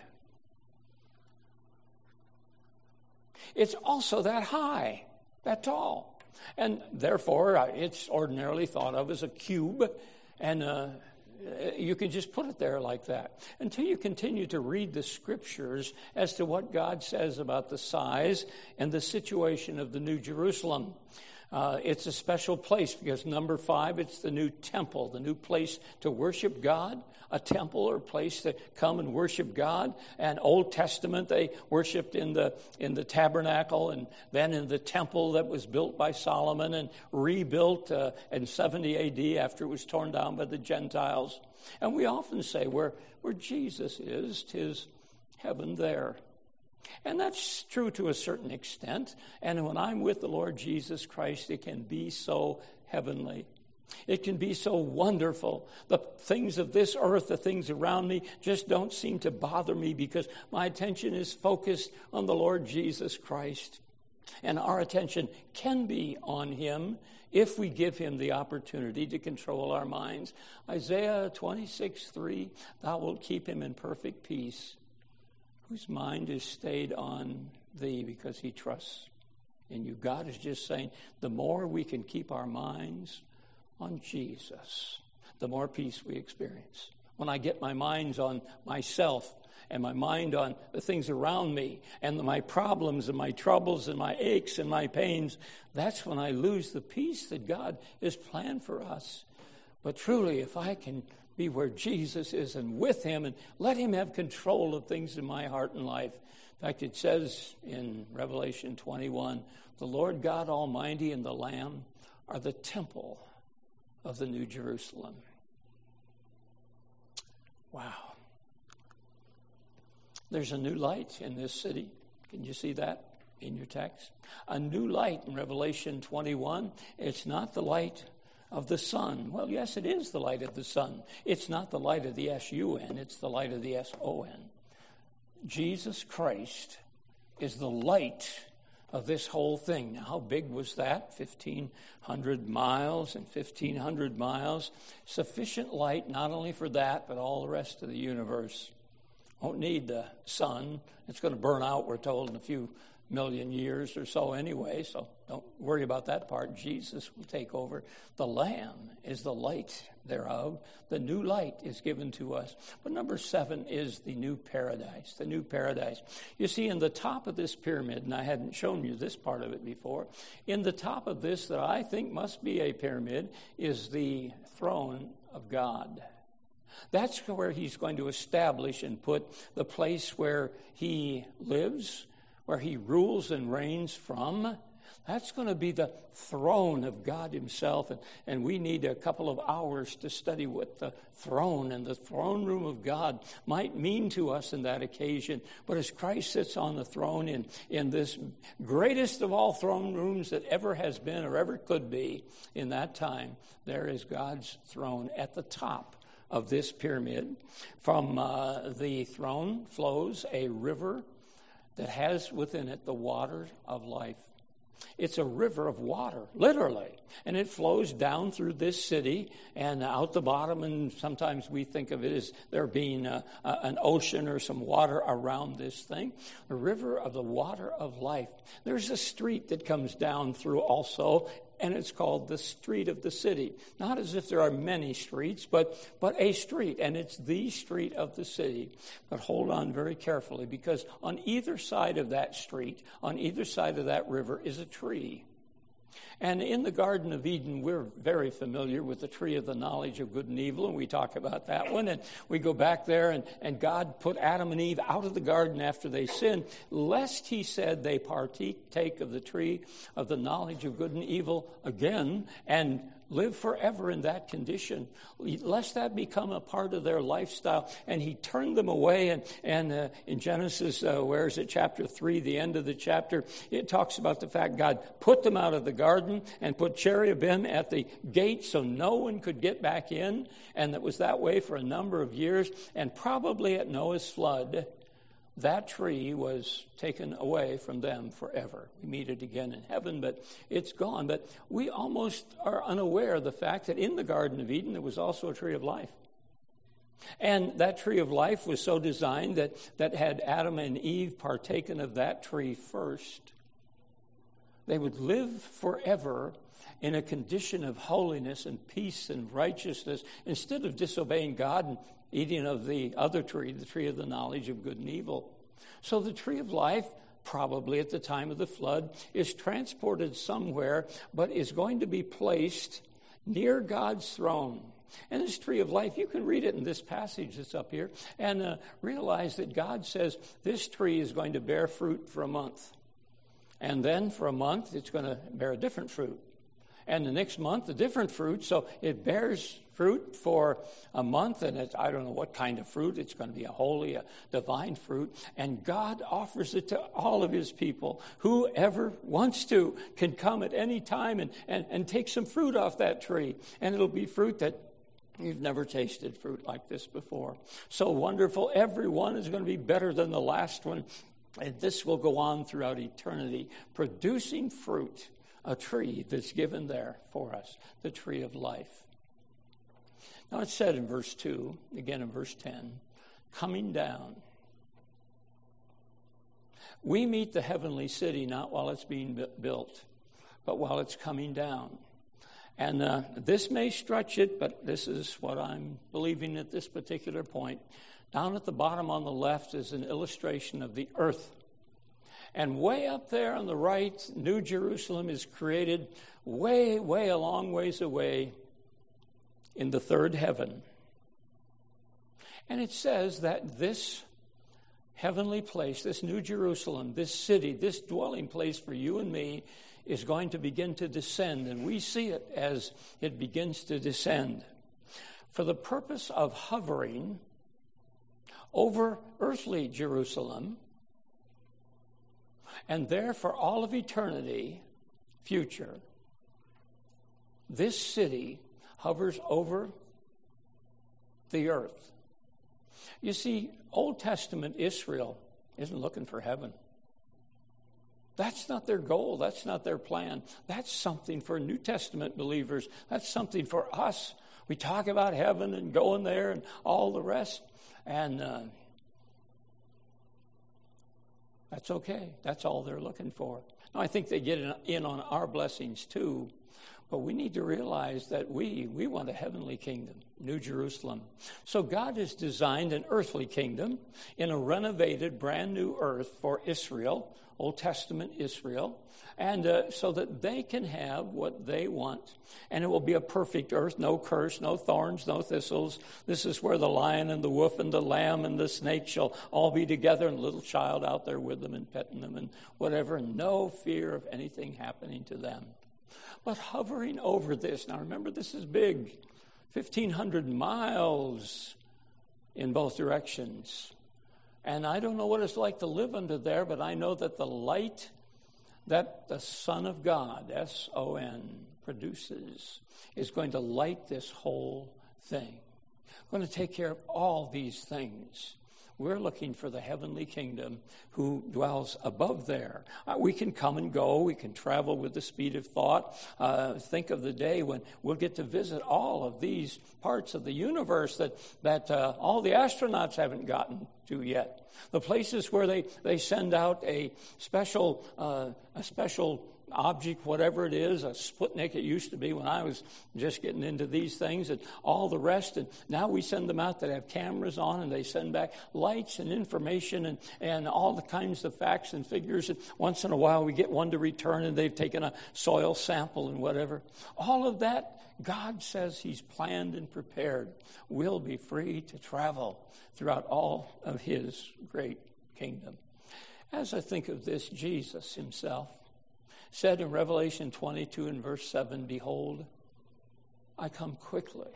It's also that high, that tall. And therefore, it's ordinarily thought of as a cube, and uh, you can just put it there like that until you continue to read the scriptures as to what God says about the size and the situation of the New Jerusalem. Uh, it's a special place because, number five, it's the new temple, the new place to worship God, a temple or place to come and worship God. And Old Testament, they worshipped in the in the tabernacle and then in the temple that was built by Solomon and rebuilt uh, in seventy A D after it was torn down by the Gentiles. And we often say where, where Jesus is, 'tis heaven there. And that's true to a certain extent. And when I'm with the Lord Jesus Christ, it can be so heavenly. It can be so wonderful. The things of this earth, the things around me, just don't seem to bother me because my attention is focused on the Lord Jesus Christ. And our attention can be on him if we give him the opportunity to control our minds. Isaiah twenty-six three, thou wilt keep him in perfect peace, whose mind is stayed on thee because he trusts in you. God is just saying, the more we can keep our minds on Jesus, the more peace we experience. When I get my minds on myself and my mind on the things around me and my problems and my troubles and my aches and my pains, that's when I lose the peace that God has planned for us. But truly, if I can be where Jesus is and with him and let him have control of things in my heart and life. In fact, it says in Revelation twenty-one, the Lord God Almighty and the Lamb are the temple of the New Jerusalem. Wow. There's a new light in this city. Can you see that in your text? A new light in Revelation twenty-one. It's not the light of the sun. Well, yes, it is the light of the sun. It's not the light of the S U N. It's the light of the S O N. Jesus Christ is the light of this whole thing. Now, how big was that? fifteen hundred miles and fifteen hundred miles. Sufficient light not only for that, but all the rest of the universe. Won't need the sun. It's going to burn out, we're told, in a few million years or so anyway, so don't worry about that part. Jesus will take over. The Lamb is the light thereof. The new light is given to us. But number seven is the new paradise, the new paradise. You see, in the top of this pyramid, and I hadn't shown you this part of it before, in the top of this that I think must be a pyramid is the throne of God. That's where he's going to establish and put the place where he lives, where he rules and reigns from. That's going to be the throne of God himself. And, and we need a couple of hours to study what the throne and the throne room of God might mean to us in that occasion. But as Christ sits on the throne in, in this greatest of all throne rooms that ever has been or ever could be in that time, there is God's throne at the top of this pyramid. From uh, the throne flows a river that has within it the water of life. It's a river of water, literally. And it flows down through this city and out the bottom, and sometimes we think of it as there being a, a, an ocean or some water around this thing. A river of the water of life. There's a street that comes down through also, and it's called the street of the city. Not as if there are many streets, but, but a street, and it's the street of the city. But hold on very carefully, because on either side of that street, on either side of that river, is a tree. And in the Garden of Eden, we're very familiar with the tree of the knowledge of good and evil, and we talk about that one. And we go back there, and, and God put Adam and Eve out of the garden after they sinned, lest, he said, they partake of the tree of the knowledge of good and evil again and live forever in that condition, lest that become a part of their lifestyle. And he turned them away. And, and uh, in Genesis, uh, where is it, chapter three, the end of the chapter, it talks about the fact God put them out of the garden and put cherubim at the gate so no one could get back in. And it was that way for a number of years. And probably at Noah's flood, that tree was taken away from them forever. We meet it again in heaven, but it's gone. But we almost are unaware of the fact that in the Garden of Eden, there was also a tree of life. And that tree of life was so designed that, that had Adam and Eve partaken of that tree first, they would live forever in a condition of holiness and peace and righteousness instead of disobeying God and eating of the other tree, the tree of the knowledge of good and evil. So the tree of life, probably at the time of the flood, is transported somewhere, but is going to be placed near God's throne. And this tree of life, you can read it in this passage that's up here, and uh, realize that God says this tree is going to bear fruit for a month. And then for a month, it's going to bear a different fruit. And the next month, a different fruit. So it bears fruit for a month, and it's, I don't know what kind of fruit. It's going to be a holy, a divine fruit. And God offers it to all of his people. Whoever wants to can come at any time and, and, and take some fruit off that tree. And it'll be fruit that you've never tasted fruit like this before. So wonderful. Every one is going to be better than the last one. And this will go on throughout eternity, producing fruit, a tree that's given there for us, the tree of life. Now it's said in verse two, again in verse ten, coming down. We meet the heavenly city not while it's being built, but while it's coming down. And uh, this may stretch it, but this is what I'm believing at this particular point. Down at the bottom on the left is an illustration of the earth. And way up there on the right, New Jerusalem is created way, way a long ways away in the third heaven. And it says that this heavenly place, this New Jerusalem, this city, this dwelling place for you and me is going to begin to descend. And we see it as it begins to descend for the purpose of hovering over earthly Jerusalem, and there for all of eternity, future, this city hovers over the earth. You see, Old Testament Israel isn't looking for heaven. That's not their goal. That's not their plan. That's something for New Testament believers. That's something for us. We talk about heaven and going there and all the rest, and uh, that's okay. That's all they're looking for. Now, I think they get in on our blessings too, but we need to realize that we, we want a heavenly kingdom, New Jerusalem. So God has designed an earthly kingdom in a renovated, brand new earth for Israel, Old Testament Israel, and uh, so that they can have what they want. And it will be a perfect earth, no curse, no thorns, no thistles. This is where the lion and the wolf and the lamb and the snake shall all be together, and a little child out there with them and petting them and whatever, and no fear of anything happening to them. But hovering over this, now remember this is big, fifteen hundred miles in both directions. And I don't know what it's like to live under there, but I know that the light that the Son of God, S O N, produces is going to light this whole thing. Going to take care of all these things. We're looking for the heavenly kingdom who dwells above there. Uh, we can come and go. We can travel with the speed of thought. Uh, think of the day when we'll get to visit all of these parts of the universe that, that uh, all the astronauts haven't gotten to yet. The places where they, they send out a special uh, a special object, whatever it is, a Sputnik it used to be when I was just getting into these things, and all the rest. And now we send them out that have cameras on, and they send back lights and information and, and all the kinds of facts and figures. And once in a while we get one to return, and they've taken a soil sample and whatever. All of that, God says he's planned and prepared. We'll be free to travel throughout all of his great kingdom. As I think of this, Jesus himself said in Revelation twenty-two and verse seven, "Behold, I come quickly."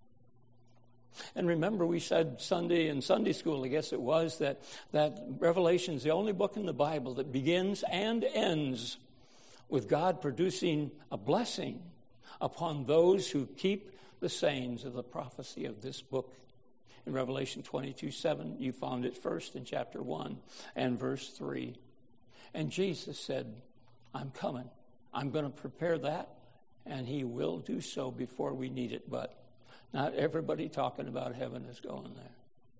And remember, we said Sunday in Sunday school, I guess it was, that, that Revelation is the only book in the Bible that begins and ends with God producing a blessing upon those who keep the sayings of the prophecy of this book. In Revelation twenty-two seven, you found it first in chapter one and verse three. And Jesus said, I'm coming. I'm going to prepare that, and he will do so before we need it. But not everybody talking about heaven is going there.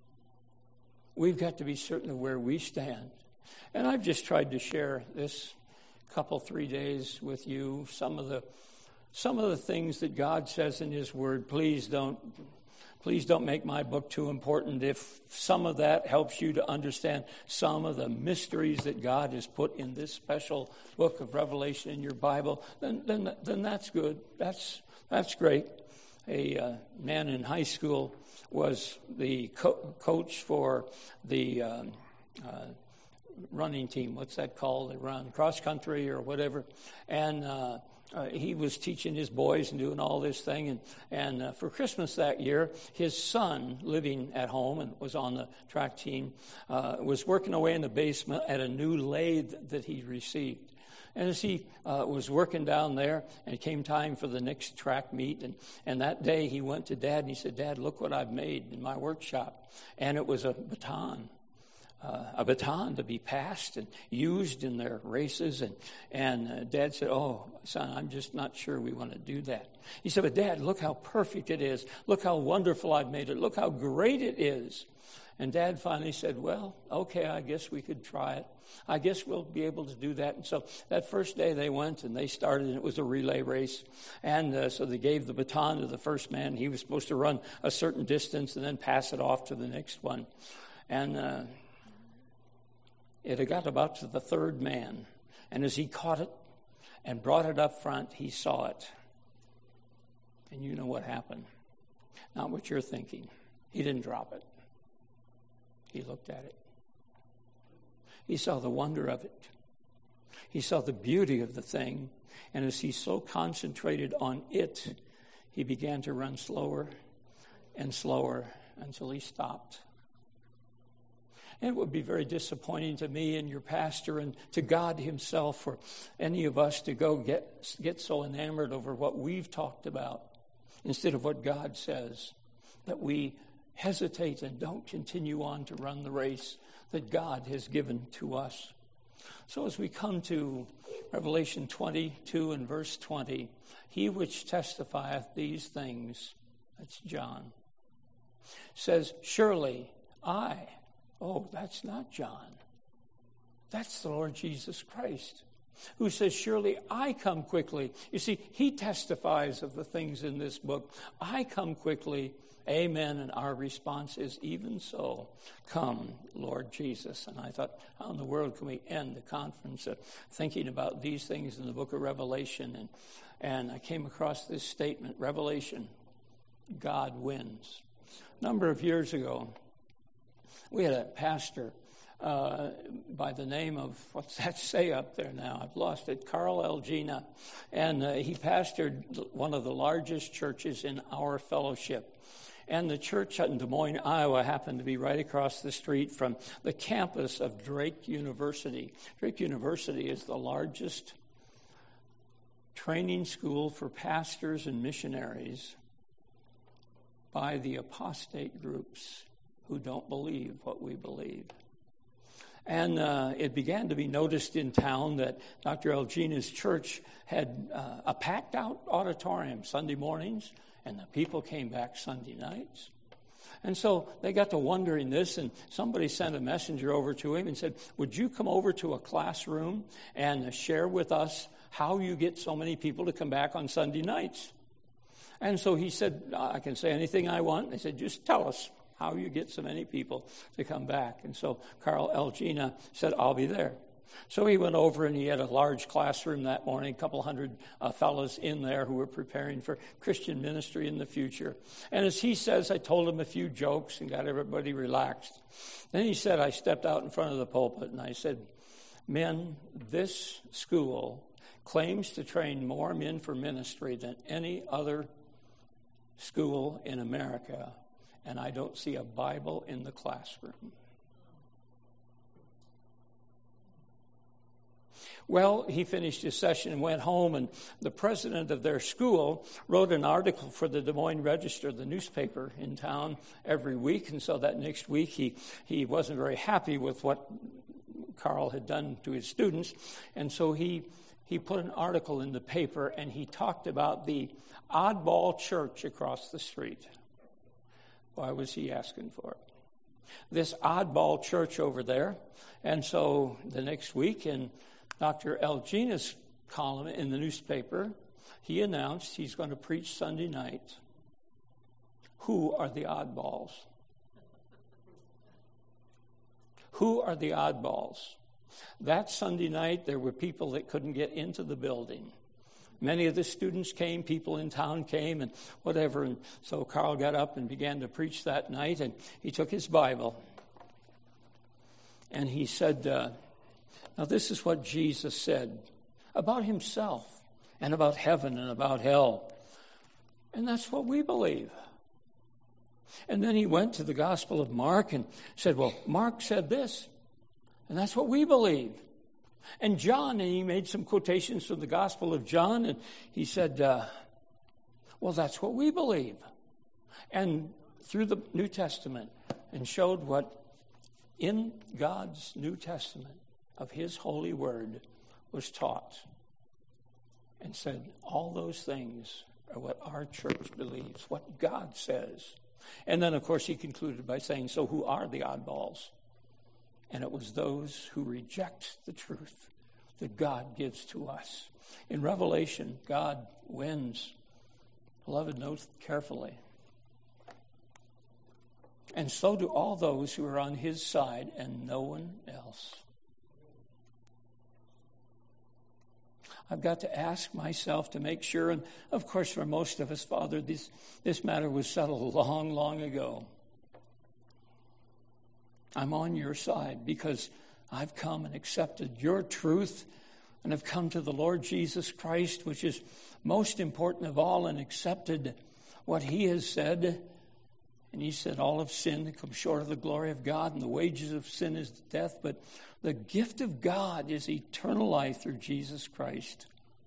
We've got to be certain of where we stand. And I've just tried to share this couple, three days with you, some of the some of the things that God says in his word. Please don't Please don't make my book too important. If some of that helps you to understand some of the mysteries that God has put in this special book of Revelation in your Bible, then then, then that's good. That's that's great. A uh, man in high school was the co- coach for the um, uh, running team. What's that called? They run cross country or whatever. And uh, uh, he was teaching his boys and doing all this thing. And, and uh, for Christmas that year, his son, living at home and was on the track team, uh, was working away in the basement at a new lathe that he received. And as he uh, was working down there, and it came time for the next track meet, and, and that day he went to Dad, and he said, Dad, look what I've made in my workshop. And it was a baton, uh, a baton to be passed and used in their races. And, and uh, Dad said, oh, son, I'm just not sure we want to do that. He said, but Dad, look how perfect it is. Look how wonderful I've made it. Look how great it is. And Dad finally said, well, okay, I guess we could try it. I guess we'll be able to do that. And so that first day they went and they started, and it was a relay race. And uh, so they gave the baton to the first man. He was supposed to run a certain distance and then pass it off to the next one. And uh, it had got about to the third man. And as he caught it and brought it up front, he saw it. And you know what happened. Not what you're thinking. He didn't drop it. He looked at it. He saw the wonder of it. He saw the beauty of the thing. And as he so concentrated on it, he began to run slower and slower until he stopped. And it would be very disappointing to me and your pastor and to God himself for any of us to go get, get so enamored over what we've talked about instead of what God says, that we hesitate and don't continue on to run the race that God has given to us. So as we come to Revelation twenty-two and verse twenty, he which testifieth these things, that's John, says, surely I, oh, that's not John. That's the Lord Jesus Christ, who says, surely I come quickly. You see, he testifies of the things in this book. I come quickly. Amen. And our response is, even so, come, Lord Jesus. And I thought, how in the world can we end the conference of thinking about these things in the book of Revelation? And, and I came across this statement, Revelation, God wins. A number of years ago, we had a pastor uh, by the name of, what's that say up there now? I've lost it, Carl Elgina. And uh, he pastored one of the largest churches in our fellowship. And the church in Des Moines, Iowa, happened to be right across the street from the campus of Drake University. Drake University is the largest training school for pastors and missionaries by the apostate groups who don't believe what we believe. And uh, it began to be noticed in town that Doctor Elgina's church had uh, a packed-out auditorium Sunday mornings, and the people came back Sunday nights. And so they got to wondering this, and somebody sent a messenger over to him and said, would you come over to a classroom and share with us how you get so many people to come back on Sunday nights? And so he said, I can say anything I want. And they said, just tell us how you get so many people to come back. And so Carl Elgina said, I'll be there. So he went over and he had a large classroom that morning, a couple hundred uh, fellows in there who were preparing for Christian ministry in the future. And as he says, I told him a few jokes and got everybody relaxed. Then he said, I stepped out in front of the pulpit and I said, men, this school claims to train more men for ministry than any other school in America, and I don't see a Bible in the classroom. Well, he finished his session and went home, and the president of their school wrote an article for the Des Moines Register, the newspaper in town, every week. And so that next week, he, he wasn't very happy with what Carl had done to his students. And so he, he put an article in the paper, and he talked about the oddball church across the street. Why was he asking for it? This oddball church over there. And so the next week, in Doctor Elgina's column in the newspaper, he announced he's going to preach Sunday night. Who are the oddballs? Who are the oddballs? That Sunday night, there were people that couldn't get into the building. Many of the students came, people in town came, and whatever. And so Carl got up and began to preach that night, and he took his Bible, and he said, uh, now this is what Jesus said about himself and about heaven and about hell. And that's what we believe. And then he went to the Gospel of Mark and said, well, Mark said this, and that's what we believe. And John, and he made some quotations from the Gospel of John, and he said, uh, well, that's what we believe. And through the New Testament, and showed what in God's New Testament of his holy word was taught, and said all those things are what our church believes, what God says. And then, of course, he concluded by saying, so who are the oddballs? And it was those who reject the truth that God gives to us. In Revelation, God wins. Beloved, note carefully. And so do all those who are on his side and no one else. I've got to ask myself to make sure, and of course for most of us, Father, this, this matter was settled long, long ago. I'm on your side because I've come and accepted your truth, and have come to the Lord Jesus Christ, which is most important of all, and accepted what he has said. And he said, all have sinned and come short of the glory of God, and the wages of sin is death, but the gift of God is eternal life through Jesus Christ,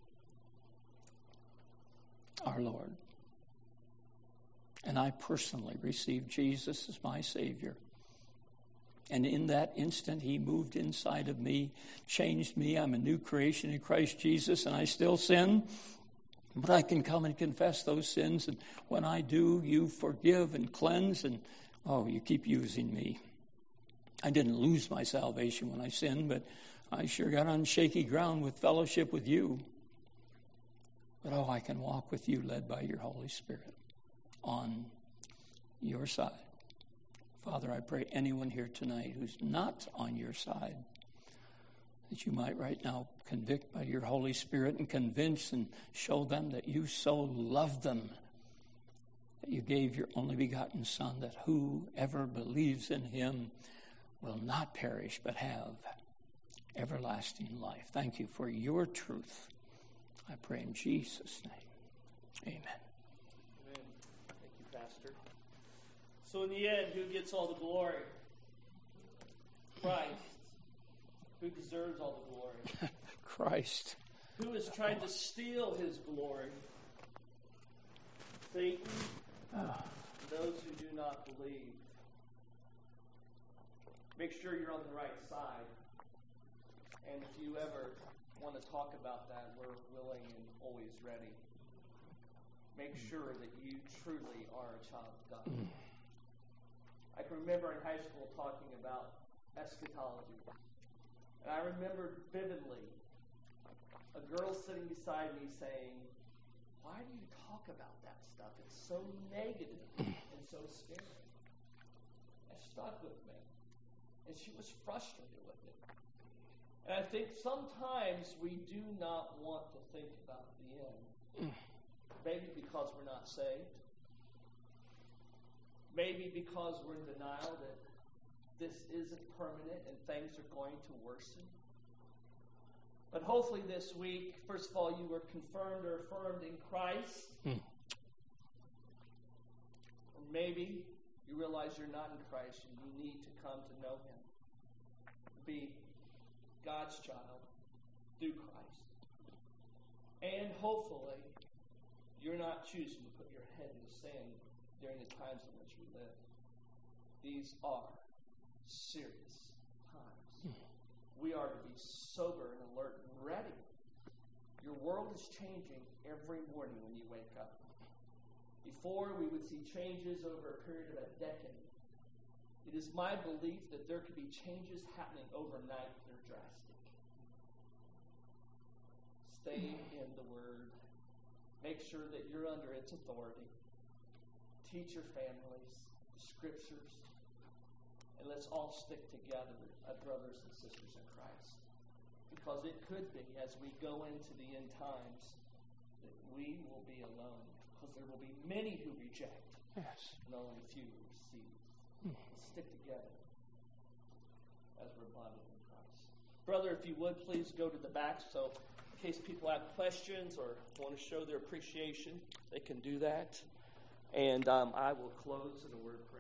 our Lord. And I personally received Jesus as my Savior. And in that instant, he moved inside of me, changed me. I'm a new creation in Christ Jesus, and I still sin. But I can come and confess those sins, and when I do, you forgive and cleanse, and, oh, you keep using me. I didn't lose my salvation when I sinned, but I sure got on shaky ground with fellowship with you. But, oh, I can walk with you led by your Holy Spirit on your side. Father, I pray anyone here tonight who's not on your side, that you might right now convict by your Holy Spirit and convince and show them that you so love them, that you gave your only begotten Son, that whoever believes in him will not perish but have everlasting life. Thank you for your truth. I pray in Jesus' name. Amen. Amen. Thank you, Pastor. So in the end, who gets all the glory? Christ. Who deserves all the glory? Christ. Who has tried to steal his glory? Satan. Oh. Those who do not believe. Make sure you're on the right side. And if you ever want to talk about that, we're willing and always ready. Make sure that you truly are a child of God. Mm. I can remember in high school talking about eschatology. And I remember vividly a girl sitting beside me saying, why do you talk about that stuff? It's so negative and so scary. It stuck with me. And she was frustrated with it. And I think sometimes we do not want to think about the end. Maybe because we're not saved. Maybe because we're in denial that this isn't permanent and things are going to worsen. But hopefully this week, first of all, you were confirmed or affirmed in Christ. Mm. Or maybe you realize you're not in Christ and you need to come to know him. Be God's child through Christ. And hopefully you're not choosing to put your head in the sand during the times in which we live. These are serious times. Mm. We are to be sober and alert and ready. Your world is changing every morning when you wake up. Before, we would see changes over a period of a decade. It is my belief that there could be changes happening overnight that are drastic. Stay in the Word. Make sure that you're under its authority. Teach your families the Scriptures. And let's all stick together as brothers and sisters in Christ. Because it could be, as we go into the end times, that we will be alone. Because there will be many who reject. Yes. And only a few who receive. Hmm. Let's stick together as we're bonded in Christ. Brother, if you would, please go to the back so in case people have questions or want to show their appreciation, they can do that. And um, I will close in a word of prayer.